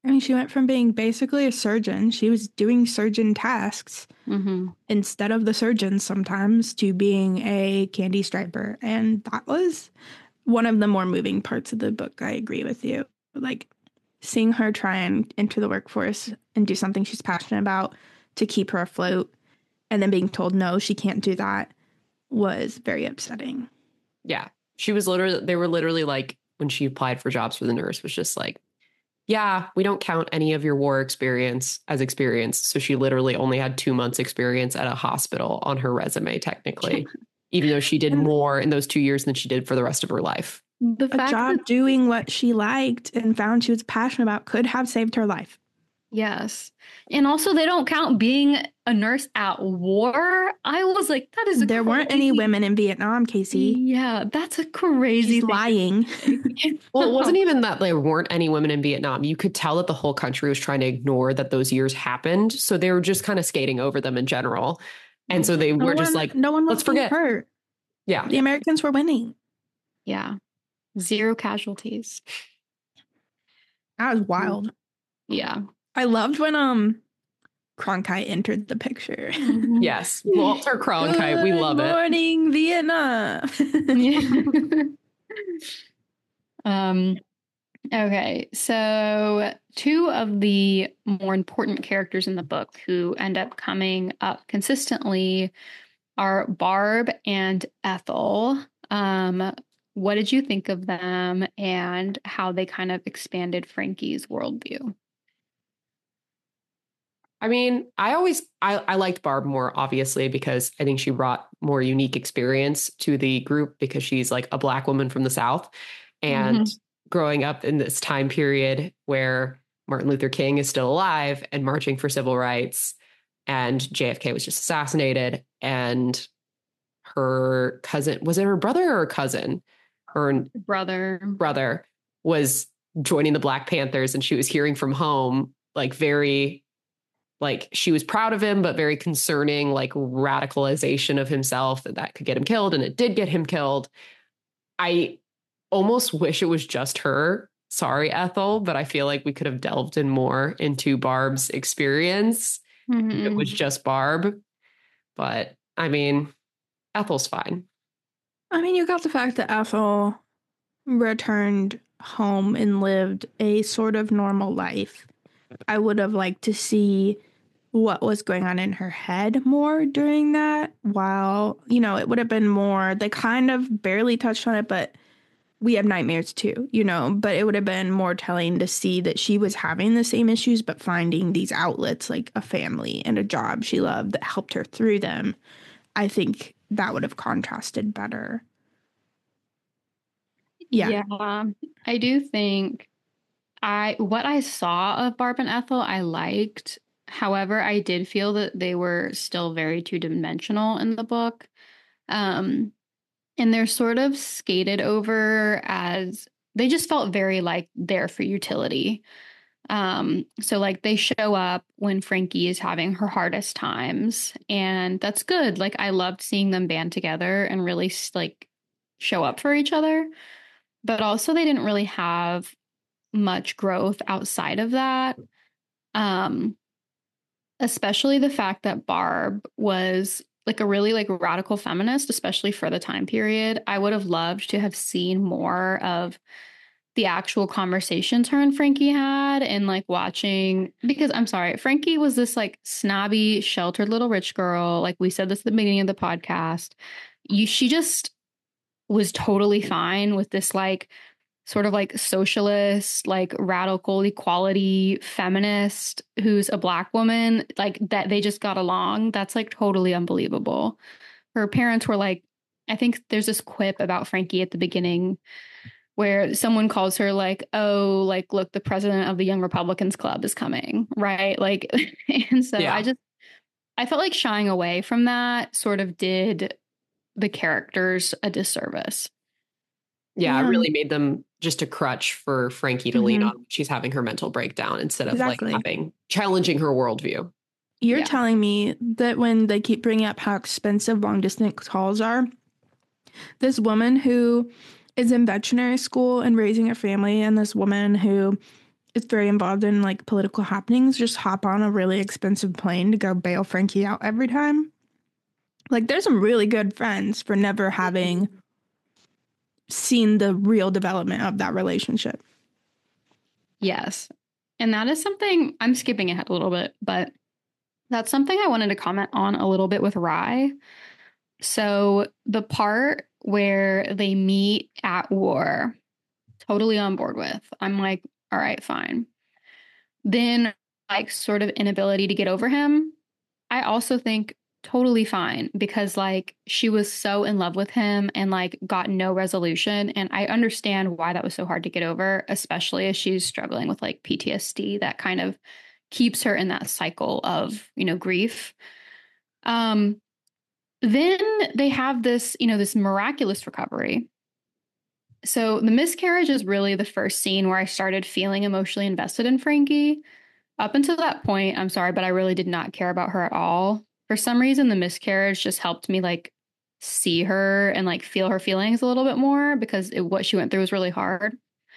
Speaker 3: I mean, she went from being basically a surgeon. She was doing surgeon tasks instead of the surgeon sometimes to being a candy striper. And that was one of the more moving parts of the book. I agree with you. Like seeing her try and enter the workforce and do something she's passionate about to keep her afloat and then being told no, she can't do that was very upsetting.
Speaker 2: Yeah. They were literally like, when she applied for jobs for the nurse, was just like, yeah, we don't count any of your war experience as experience. So she literally only had 2 months experience at a hospital on her resume, technically, even though she did more in those 2 years than she did for the rest of her life.
Speaker 3: A job doing what she liked and found she was passionate about could have saved her life.
Speaker 1: Yes. And also they don't count being a nurse at war. I was like, that is
Speaker 3: there weren't any women in Vietnam, Casey.
Speaker 1: Yeah, that's a crazy
Speaker 3: She's lying.
Speaker 2: Well, it wasn't even that there weren't any women in Vietnam. You could tell that the whole country was trying to ignore that those years happened. So they were just kind of skating over them in general. And so they were just like,
Speaker 3: no one was
Speaker 2: let's forget.
Speaker 3: Hurt.
Speaker 2: Yeah.
Speaker 3: The Americans were winning.
Speaker 1: Yeah. 0 casualties.
Speaker 3: That was wild.
Speaker 1: Yeah.
Speaker 3: I loved when Cronkite entered the picture.
Speaker 2: Yes. Walter Cronkite. We love it.
Speaker 3: Good morning, Vietnam.
Speaker 1: Okay. So 2 of the more important characters in the book who end up coming up consistently are Barb and Ethel. What did you think of them and how they kind of expanded Frankie's worldview?
Speaker 2: I mean, I liked Barb more, obviously, because I think she brought more unique experience to the group because she's like a Black woman from the South. And growing up in this time period where Martin Luther King is still alive and marching for civil rights, and JFK was just assassinated, and her cousin, was it her brother or her cousin? Her brother was joining the Black Panthers, and she was hearing from home, like very... like she was proud of him, but very concerning, like radicalization of himself that could get him killed. And it did get him killed. I almost wish it was just her. Sorry, Ethel, but I feel like we could have delved in more into Barb's experience. It was just Barb. But I mean, Ethel's fine.
Speaker 3: I mean, you got the fact that Ethel returned home and lived a sort of normal life. I would have liked to see what was going on in her head more during that, while, you know, it would have been more, they kind of barely touched on it, but we have nightmares too, you know, but it would have been more telling to see that she was having the same issues, but finding these outlets like a family and a job she loved that helped her through them. I think that would have contrasted better. Yeah.
Speaker 1: I do think what I saw of Barb and Ethel, I liked. However, I did feel that they were still very two-dimensional in the book. And they're sort of skated over as they just felt very like there for utility. So like they show up when Frankie is having her hardest times, and that's good. Like I loved seeing them band together and really like show up for each other. But also they didn't really have much growth outside of that. Especially the fact that Barb was like a really like radical feminist, especially for the time period. I would have loved to have seen more of the actual conversations her and Frankie had, and like watching, because I'm sorry, Frankie was this like snobby, sheltered little rich girl. Like we said this at the beginning of the podcast. She just was totally fine with this like sort of like socialist, like radical equality feminist who's a Black woman, like that they just got along. That's like totally unbelievable. Her parents were like, I think there's this quip about Frankie at the beginning where someone calls her like, oh, like, look, the president of the Young Republicans Club is coming, right? Like, and so yeah. I felt like shying away from that sort of did the characters a disservice.
Speaker 2: Yeah, it really made them just a crutch for Frankie to lean on when she's having her mental breakdown instead of like challenging her worldview.
Speaker 3: You're telling me that when they keep bringing up how expensive long distance calls are, this woman who is in veterinary school and raising a family, and this woman who is very involved in like political happenings just hop on a really expensive plane to go bail Frankie out every time. Like, there's some really good friends for never having seen the real development of that relationship.
Speaker 1: Yes. And that is something, I'm skipping ahead a little bit, but that's something I wanted to comment on a little bit with Rye. So the part where they meet at war, totally on board with. I'm like, all right, fine. Then like sort of inability to get over him, I also think totally fine because like she was so in love with him and like got no resolution. And I understand why that was so hard to get over, especially as she's struggling with like PTSD that kind of keeps her in that cycle of, you know, grief. Then they have this, you know, this miraculous recovery. So the miscarriage is really the first scene where I started feeling emotionally invested in Frankie. Up until that point, I'm sorry, but I really did not care about her at all. For some reason, the miscarriage just helped me like see her and like feel her feelings a little bit more because what she went through was really hard.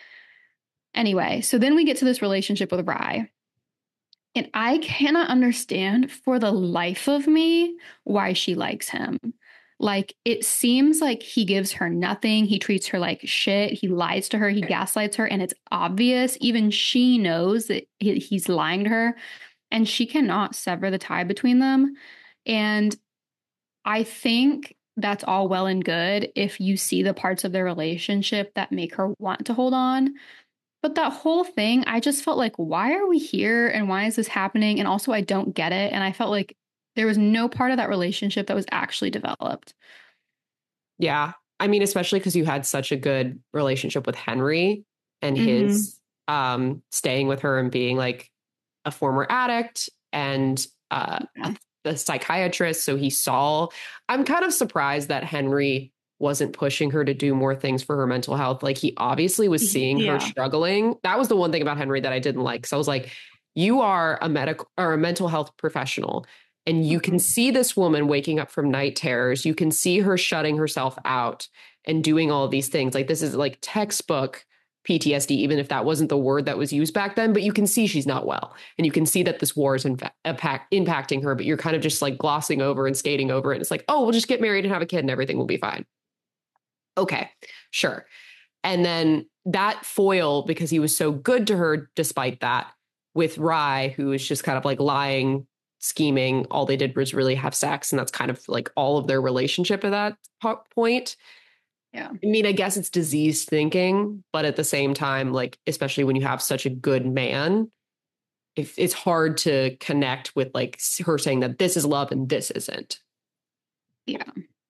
Speaker 1: Anyway, so then we get to this relationship with Rye. And I cannot understand for the life of me why she likes him. Like, it seems like he gives her nothing. He treats her like shit. He lies to her. He gaslights her. And it's obvious. Even she knows that he's lying to her. And she cannot sever the tie between them. And I think that's all well and good if you see the parts of their relationship that make her want to hold on. But that whole thing, I just felt like, why are we here and why is this happening? And also, I don't get it. And I felt like there was no part of that relationship that was actually developed.
Speaker 2: Yeah. I mean, especially because you had such a good relationship with Henry and his staying with her and being like a former addict and the psychiatrist. So he saw, I'm kind of surprised that Henry wasn't pushing her to do more things for her mental health. Like he obviously was seeing her struggling. That was the one thing about Henry that I didn't like. So I was like, you are a medical or a mental health professional and you can see this woman waking up from night terrors. You can see her shutting herself out and doing all of these things. Like this is like textbook PTSD, even if that wasn't the word that was used back then, but you can see she's not well. And you can see that this war is impacting her, but you're kind of just like glossing over and skating over it. And it's like, oh, we'll just get married and have a kid and everything will be fine. Okay, sure. And then that foil, because he was so good to her despite that, with Rye, who was just kind of like lying, scheming, all they did was really have sex. And that's kind of like all of their relationship at that point.
Speaker 1: Yeah.
Speaker 2: I mean, I guess it's diseased thinking, but at the same time, like, especially when you have such a good man, it's hard to connect with like her saying that this is love and this isn't.
Speaker 1: Yeah.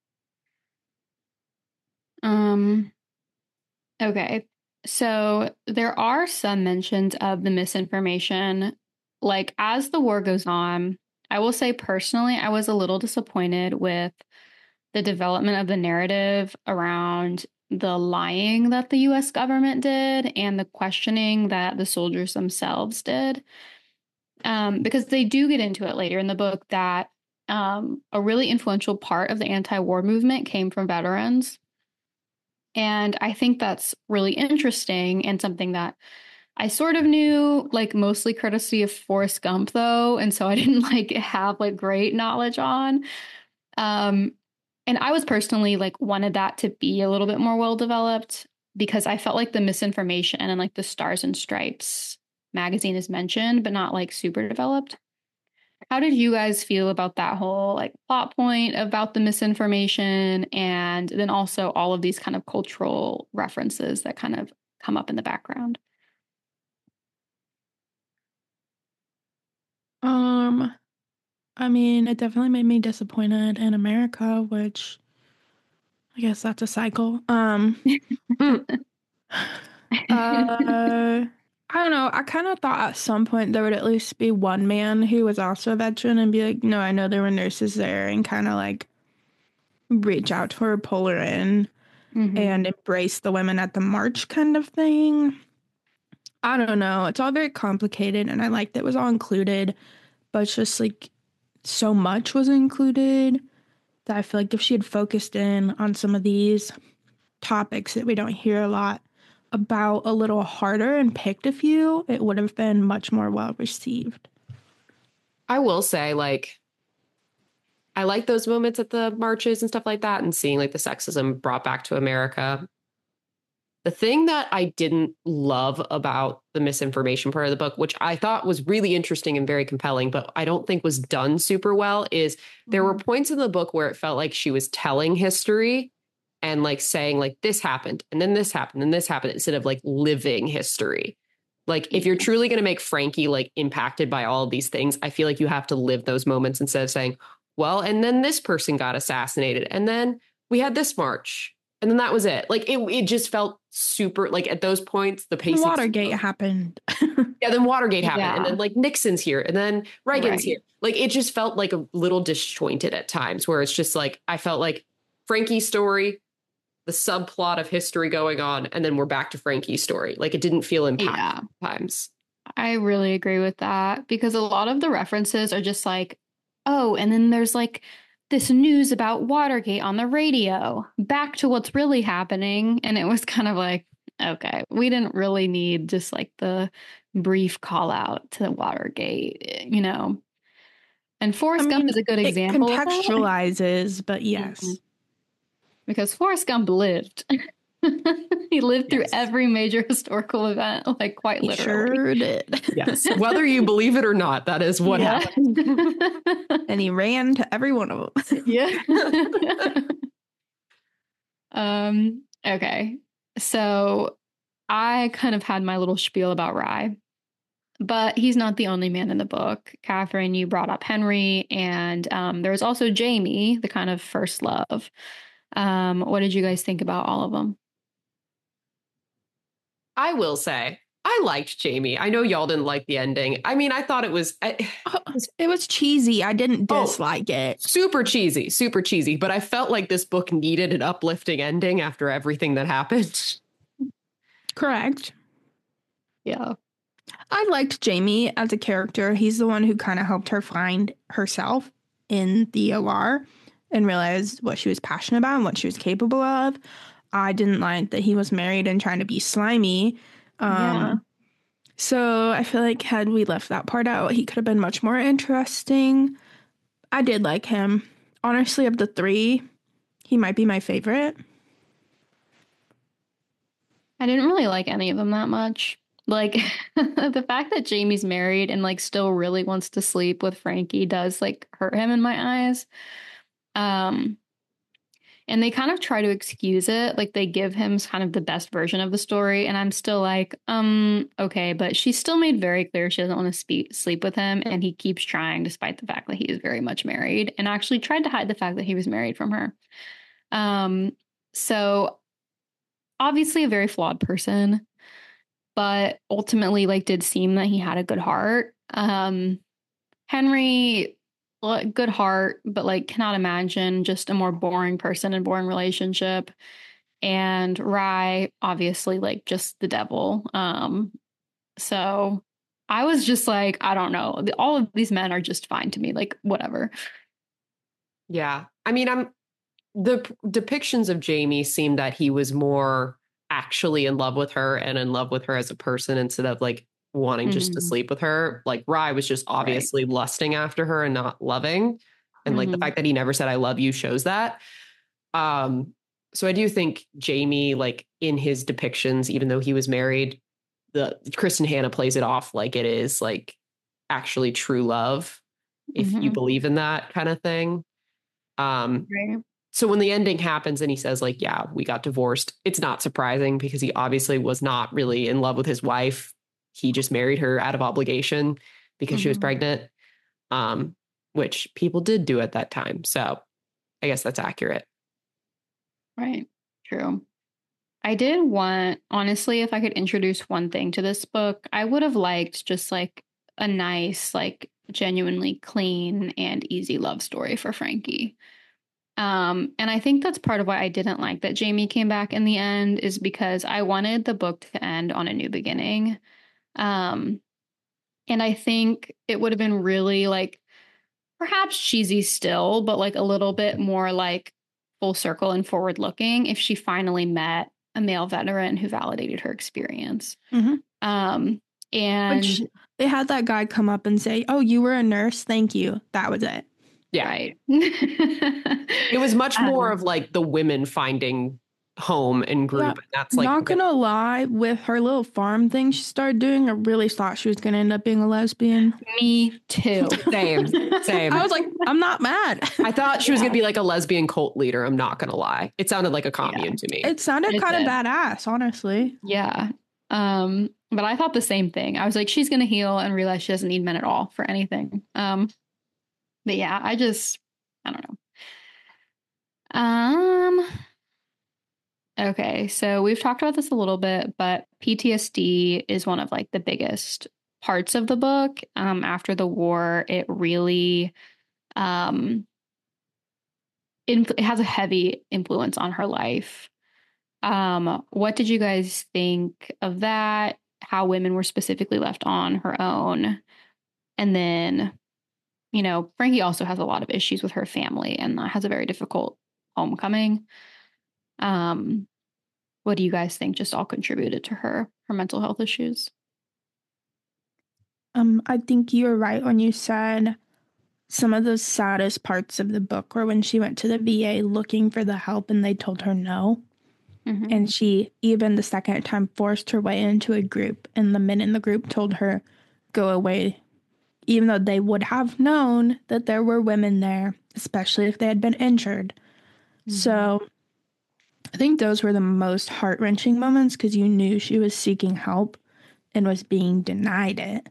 Speaker 1: Okay. So there are some mentions of the misinformation. Like as the war goes on, I will say personally, I was a little disappointed with the development of the narrative around the lying that the US government did and the questioning that the soldiers themselves did. Because they do get into it later in the book that a really influential part of the anti-war movement came from veterans. And I think that's really interesting and something that I sort of knew, like mostly courtesy of Forrest Gump, though. And so I didn't like have like great knowledge on. And I was personally like wanted that to be a little bit more well developed because I felt like the misinformation and like the Stars and Stripes magazine is mentioned, but not like super developed. How did you guys feel about that whole like plot point about the misinformation and then also all of these kind of cultural references that kind of come up in the background?
Speaker 3: I mean, it definitely made me disappointed in America, which I guess that's a cycle. I don't know. I kind of thought at some point there would at least be one man who was also a veteran and be like, no, I know there were nurses there and kind of like reach out to her, pull her in and embrace the women at the march kind of thing. I don't know. It's all very complicated and I liked that it was all included, but it's just like so much was included that I feel like if she had focused in on some of these topics that we don't hear a lot about a little harder and picked a few, it would have been much more well received.
Speaker 2: I will say, like, I like those moments at the marches and stuff like that and seeing like the sexism brought back to America. The thing that I didn't love about the misinformation part of the book, which I thought was really interesting and very compelling, but I don't think was done super well, is there were points in the book where it felt like she was telling history and like saying like this happened and then this happened and this happened instead of like living history. Like if you're truly going to make Frankie like impacted by all of these things, I feel like you have to live those moments instead of saying, well, and then this person got assassinated and then we had this march. And then that was it. Like it just felt super like at those points, the pacing.
Speaker 3: Watergate happened.
Speaker 2: Yeah, then Watergate happened.
Speaker 1: Yeah.
Speaker 2: And then like Nixon's here and then Reagan's
Speaker 1: Right.
Speaker 2: here. Like it just felt like a little disjointed at times where it's just like I felt like Frankie's story, the subplot of history going on, and then we're back to Frankie's story. Like it didn't feel impactful at times.
Speaker 1: I really agree with that because a lot of the references are just like, oh, and then there's like this news about Watergate on the radio, back to what's really happening. And it was kind of like, okay, we didn't really need just like the brief call out to Watergate, you know. And Forrest Gump is a good example.
Speaker 3: It contextualizes, but yes.
Speaker 1: Mhm. Because Forrest Gump lived. He lived through every major historical event, like quite literally.
Speaker 3: Sure did.
Speaker 2: Yes. Whether you believe it or not, that is what happened.
Speaker 3: And he ran to every one of them.
Speaker 1: Yeah. Okay. So I kind of had my little spiel about Rye, but he's not the only man in the book. Catherine, you brought up Henry, and there was also Jamie, the kind of first love. What did you guys think about all of them?
Speaker 2: I will say, I liked Jamie. I know y'all didn't like the ending. I mean, I thought it was
Speaker 3: It was cheesy. I didn't dislike it.
Speaker 2: super cheesy, but I felt like this book needed an uplifting ending after everything that happened.
Speaker 3: Correct.
Speaker 1: Yeah.
Speaker 3: I liked Jamie as a character. He's the one who kind of helped her find herself in the OR and realize what she was passionate about and what she was capable of. I didn't like that he was married and trying to be slimy. So I feel like had we left that part out, he could have been much more interesting. I did like him. Honestly, of the three, he might be my favorite.
Speaker 1: I didn't really like any of them that much. Like the fact that Jamie's married and like still really wants to sleep with Frankie does like hurt him in my eyes. And they kind of try to excuse it. Like they give him kind of the best version of the story. And I'm still like, okay, but she still made very clear she doesn't want to sleep with him. And he keeps trying despite the fact that he is very much married and actually tried to hide the fact that he was married from her. So obviously a very flawed person, but ultimately like did seem that he had a good heart. Henry, good heart, but like cannot imagine just a more boring person and boring relationship. And Rye, obviously, like just the devil. So I was just like, I don't know. All of these men are just fine to me. Like, whatever.
Speaker 2: Yeah. I mean, the depictions of Jamie seemed that he was more actually in love with her and in love with her as a person instead of like wanting just to sleep with her. Like Rye was just obviously lusting after her and not loving. And like the fact that he never said I love you shows that. So I do think Jamie, like in his depictions, even though he was married, the Kristen Hanna plays it off like it is like actually true love, if you believe in that kind of thing. So when the ending happens and he says like, yeah, we got divorced, it's not surprising because he obviously was not really in love with his wife. He just married her out of obligation because she was pregnant, which people did do at that time. So I guess that's accurate.
Speaker 1: Right. True. I did want, honestly, if I could introduce one thing to this book, I would have liked just like a nice, like genuinely clean and easy love story for Frankie. And I think that's part of why I didn't like that Jamie came back in the end is because I wanted the book to end on a new beginning. And I think it would have been really like perhaps cheesy still, but like a little bit more like full circle and forward looking if she finally met a male veteran who validated her experience.
Speaker 3: Mhm.
Speaker 1: And
Speaker 3: Which they had that guy come up and say, "Oh, you were a nurse. Thank you." That was it.
Speaker 2: Yeah.
Speaker 1: right.
Speaker 2: It was much more of like the women finding home and group.
Speaker 3: Yeah,
Speaker 2: And that's like,
Speaker 3: not gonna lie, with her little farm thing she started doing, I really thought she was gonna end up being a lesbian.
Speaker 1: Me too.
Speaker 2: same.
Speaker 3: I was like, I'm not mad.
Speaker 2: I thought she was going to be like a lesbian cult leader. I'm not going to lie. It sounded like a commune to me.
Speaker 3: It sounded
Speaker 1: It
Speaker 3: kind of
Speaker 1: did.
Speaker 3: badass, honestly.
Speaker 1: Yeah. But I thought the same thing. I was like, she's gonna heal and realize she doesn't need men at all for anything. But yeah, I don't know. Okay, so we've talked about this a little bit, but PTSD is one of like the biggest parts of the book. After the war, it really it has a heavy influence on her life. What did you guys think of that? How women were specifically left on her own? And then, Frankie also has a lot of issues with her family and has a very difficult homecoming. What do you guys think just all contributed to her mental health issues?
Speaker 3: I think you were right when you said some of the saddest parts of the book were when she went to the VA looking for the help and they told her no.
Speaker 1: Mm-hmm.
Speaker 3: And she, even the second time, forced her way into a group, and the men in the group told her, go away, even though they would have known that there were women there, especially if they had been injured.
Speaker 1: Mm-hmm.
Speaker 3: So I think those were the most heart-wrenching moments because you knew she was seeking help and was being denied it.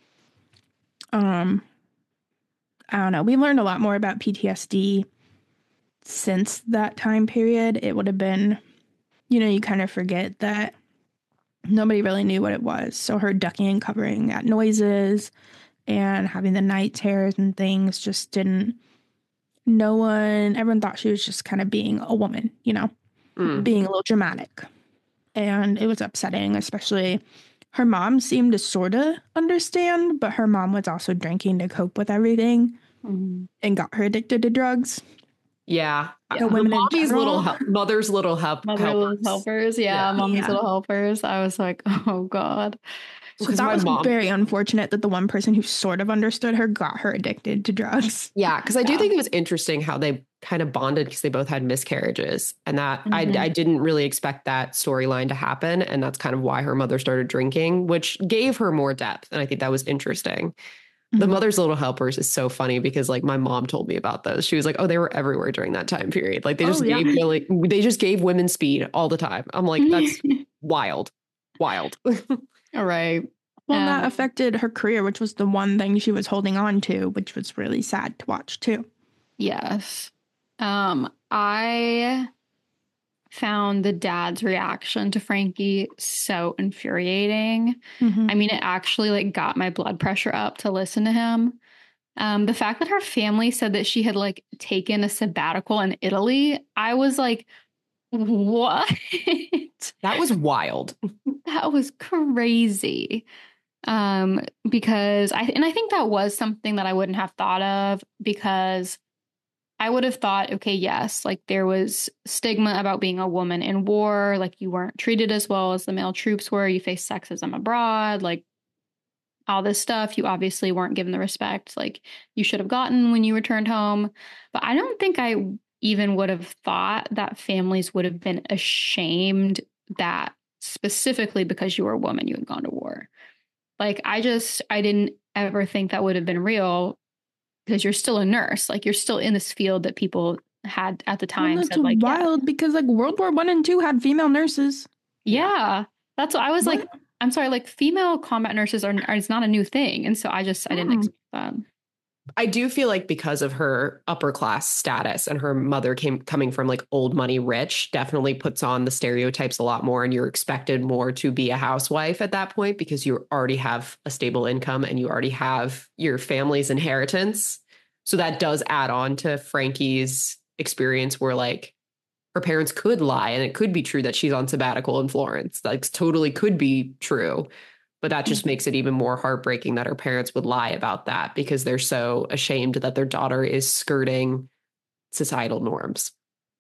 Speaker 3: I don't know. We learned a lot more about PTSD since that time period. It would have been, you kind of forget that nobody really knew what it was. So her ducking and covering at noises and having the night terrors and things just didn't, everyone thought she was just kind of being a woman, being a little dramatic. And it was upsetting, especially her mom seemed to sort of understand, but her mom was also drinking to cope with everything and got her addicted to drugs.
Speaker 2: Yeah.
Speaker 3: The women in
Speaker 2: Mommy's
Speaker 3: general.
Speaker 2: mother's little helpers.
Speaker 1: Yeah, mommy's
Speaker 3: Yeah.
Speaker 1: little helpers. I was like, oh God.
Speaker 3: So
Speaker 2: Because
Speaker 3: that
Speaker 2: my
Speaker 3: was
Speaker 2: mom,
Speaker 3: very unfortunate that the one person who sort of understood her got her addicted to drugs.
Speaker 2: yeah, because I do
Speaker 1: Yeah.
Speaker 2: think it was interesting how they kind of bonded because they both had miscarriages, and that
Speaker 1: Mhm.
Speaker 2: I didn't really expect that storyline to happen, and that's kind of why her mother started drinking, which gave her more depth, and I think that was interesting. The
Speaker 3: Mhm.
Speaker 2: mother's little helpers is so funny because like my mom told me about those. She was like, "Oh, they were everywhere during that time period. Like they just gave women speed all the time." I'm like, that's wild.
Speaker 1: All right.
Speaker 3: Well, that affected her career, which was the one thing she was holding on to, which was really sad to watch too.
Speaker 1: Yes. I found the dad's reaction to Frankie so infuriating.
Speaker 3: Mhm.
Speaker 1: I mean, it actually like got my blood pressure up to listen to him. The fact that her family said that she had like taken a sabbatical in Italy, I was like, what?
Speaker 2: That was wild.
Speaker 1: That was crazy. Because I think that was something that I wouldn't have thought of, because I would have thought, okay, yes, like there was stigma about being a woman in war, like you weren't treated as well as the male troops were, you faced sexism abroad, like all this stuff. You obviously weren't given the respect like you should have gotten when you returned home. But I don't think I even would have thought that families would have been ashamed that specifically because you were a woman, you had gone to war. Like, I didn't ever think that would have been real, because you're still a nurse. Like, you're still in this field that people had at the time.
Speaker 3: Well, that's
Speaker 1: said, like,
Speaker 3: wild because like World War I and II had female nurses.
Speaker 1: Yeah. That's what I was
Speaker 3: What?
Speaker 1: like. I'm sorry, like female combat nurses are it's not a new thing. And so I didn't expect that.
Speaker 2: I do feel like because of her upper class status and her mother coming from like old money rich, definitely puts on the stereotypes a lot more, and you're expected more to be a housewife at that point because you already have a stable income and you already have your family's inheritance. So that does add on to Frankie's experience where like her parents could lie and it could be true that she's on sabbatical in Florence. Like totally could be true. But that just makes it even more heartbreaking that her parents would lie about that because they're so ashamed that their daughter is skirting societal norms.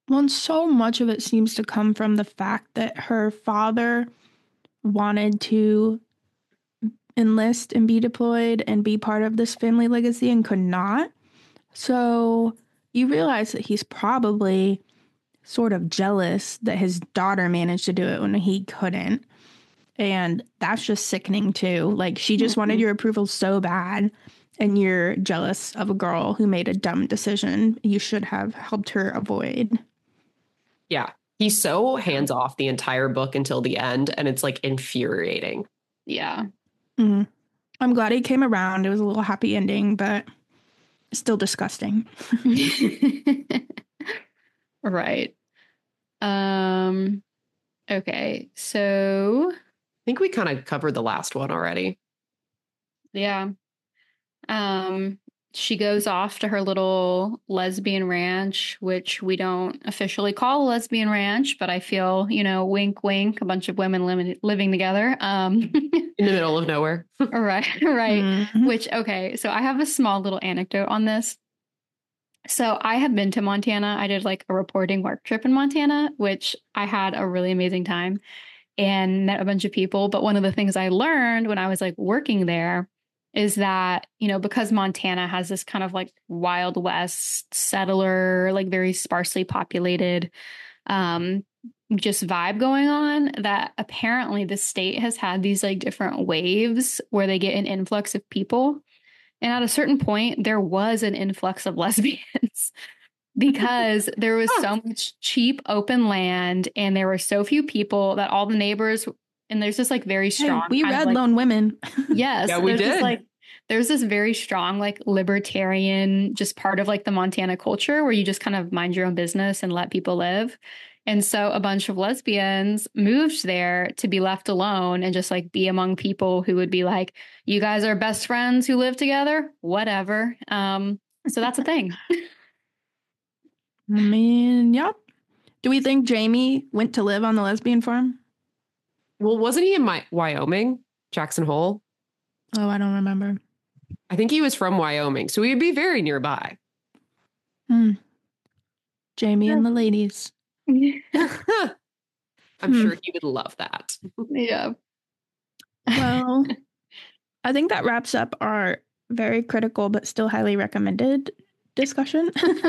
Speaker 3: Well, and so much of it seems to come from the fact that her father wanted to enlist and be deployed and be part of this family legacy and could not. So you realize that he's probably sort of jealous that his daughter managed to do it when he couldn't. And that's just sickening too. Like, she just wanted your approval so bad, and you're jealous of a girl who made a dumb decision you should have helped her avoid.
Speaker 2: Yeah. He's so hands off the entire book until the end, and it's like infuriating.
Speaker 1: Yeah.
Speaker 3: Mm. I'm glad he came around. It was a little happy ending, but still disgusting.
Speaker 1: Right. Okay. So
Speaker 2: I think we kind of covered the last one already.
Speaker 1: yeah. She goes off to her little lesbian ranch, which we don't officially call a lesbian ranch, but I feel, wink, wink, a bunch of women living together.
Speaker 2: In the middle of nowhere.
Speaker 1: Right.
Speaker 3: Mhm.
Speaker 1: Which, okay. So I have a small little anecdote on this. So I have been to Montana. I did like a reporting work trip in Montana, which I had a really amazing time and met a bunch of people. But one of the things I learned when I was like working there is that, because Montana has this kind of like Wild West settler, like very sparsely populated, just vibe going on, that apparently the state has had these like different waves where they get an influx of people. And at a certain point, there was an influx of lesbians because there was so much cheap open land and there were so few people that all the neighbors, and there's this like very strong.
Speaker 3: Hey, we
Speaker 1: kind of,
Speaker 3: read
Speaker 1: like,
Speaker 3: Lone Women.
Speaker 1: yes.
Speaker 2: Yeah, we did.
Speaker 1: There's this very strong, like libertarian, just part of like the Montana culture where you just kind of mind your own business and let people live. And so a bunch of lesbians moved there to be left alone and just like be among people who would be like, you guys are best friends who live together, whatever. So that's a thing.
Speaker 3: I mean, yep. Do we think Jamie went to live on the lesbian farm?
Speaker 2: Well, wasn't he in Wyoming? Jackson Hole?
Speaker 3: Oh, I don't remember.
Speaker 2: I think he was from Wyoming, so he'd be very nearby.
Speaker 3: Jamie and the ladies.
Speaker 2: I'm sure he would love that.
Speaker 1: Yeah.
Speaker 3: Well, I think that wraps up our very critical but still highly recommended discussion.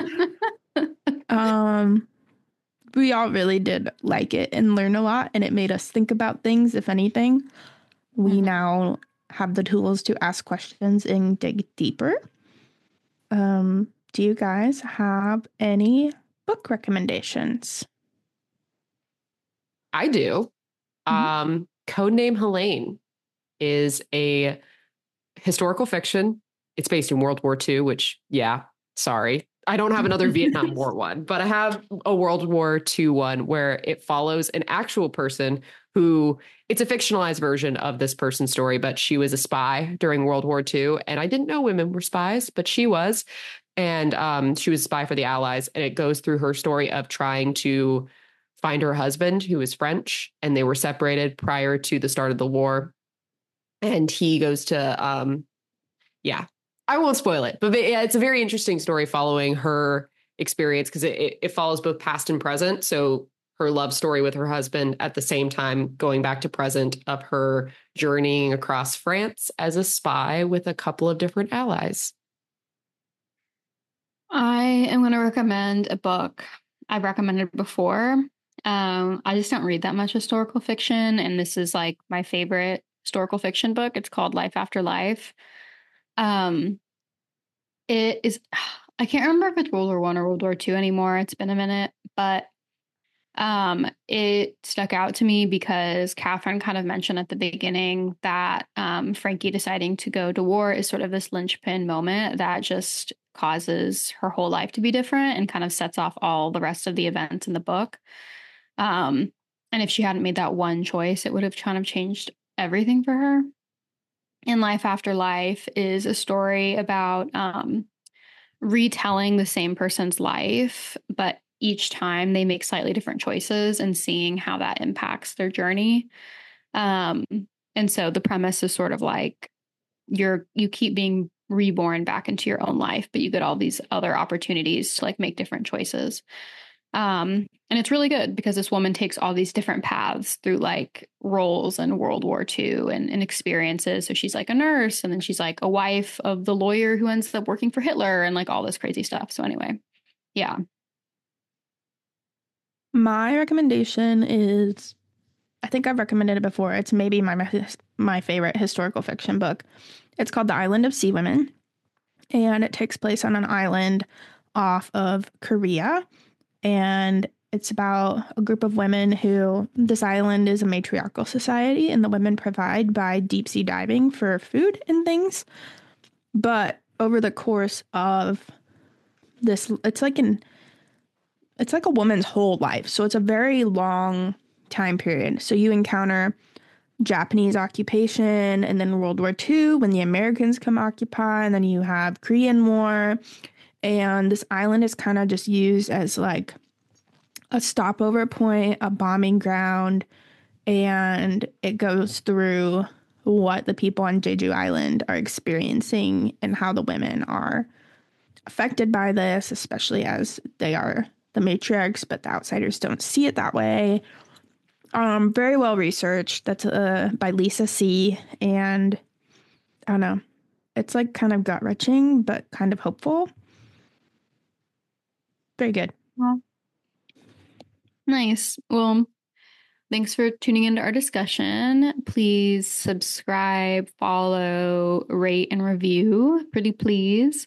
Speaker 3: We all really did like it and learn a lot, and it made us think about things. If anything, we now have the tools to ask questions and dig deeper. Do you guys have any book recommendations?
Speaker 2: I do. Codename Helene is a historical fiction. It's based in World War II, which, yeah, sorry. I don't have another Vietnam War one, but I have a World War II one where it follows an actual person who, it's a fictionalized version of this person's story, but she was a spy during World War II. And I didn't know women were spies, but she was. And she was a spy for the Allies. And it goes through her story of trying to find her husband, who was French, and they were separated prior to the start of the war. And he goes to, I won't spoil it, but yeah, it's a very interesting story following her experience because it follows both past and present. So her love story with her husband at the same time going back to present of her journeying across France as a spy with a couple of different allies.
Speaker 1: I am going to recommend a book I've recommended before. I just don't read that much historical fiction, and this is like my favorite historical fiction book. It's called Life After Life. It is, I can't remember if it's World War I or World War II anymore. It's been a minute, but it stuck out to me because Catherine kind of mentioned at the beginning that Frankie deciding to go to war is sort of this linchpin moment that just causes her whole life to be different and kind of sets off all the rest of the events in the book. And if she hadn't made that one choice, it would have kind of changed everything for her. And Life After Life is a story about retelling the same person's life, but each time they make slightly different choices and seeing how that impacts their journey. And so the premise is sort of like you keep being reborn back into your own life, but you get all these other opportunities to like make different choices. And it's really good because this woman takes all these different paths through like roles in World War II and experiences. So she's like a nurse, and then she's like a wife of the lawyer who ends up working for Hitler and like all this crazy stuff. So anyway, yeah.
Speaker 3: My recommendation is, I think I've recommended it before. It's maybe my favorite historical fiction book. It's called The Island of Sea Women, and it takes place on an island off of Korea. And it's about a group of women who, this island is a matriarchal society, and the women provide by deep sea diving for food and things. But over the course of this, it's like a woman's whole life. So it's a very long time period. So you encounter Japanese occupation, and then World War II when the Americans come occupy, and then you have Korean War. And this island is kind of just used as like a stopover point, a bombing ground, and it goes through what the people on Jeju Island are experiencing and how the women are affected by this, especially as they are the matriarchs, but the outsiders don't see it that way. Very well researched. That's by Lisa See, and I don't know. It's like kind of gut-wrenching, but kind of hopeful. Very good.
Speaker 1: Well, nice. Well, thanks for tuning into our discussion. Please subscribe, follow, rate, and review. Pretty please.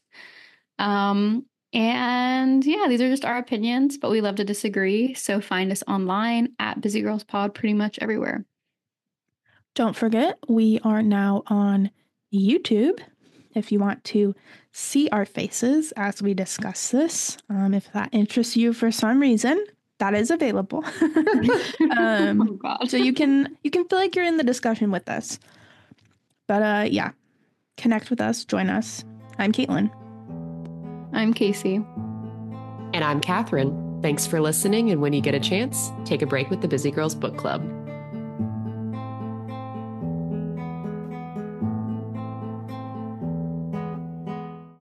Speaker 1: And yeah, these are just our opinions, but we love to disagree. So find us online at Busy Girls Pod pretty much everywhere.
Speaker 3: Don't forget, we are now on YouTube. If you want to see our faces as we discuss this, if that interests you for some reason, that is available.
Speaker 1: Oh God.
Speaker 3: So you can feel like you're in the discussion with us. But yeah, connect with us, join us. I'm Caitlin.
Speaker 1: I'm Casey.
Speaker 2: And I'm Catherine. Thanks for listening. And when you get a chance, take a break with the Busy Girls Book Club.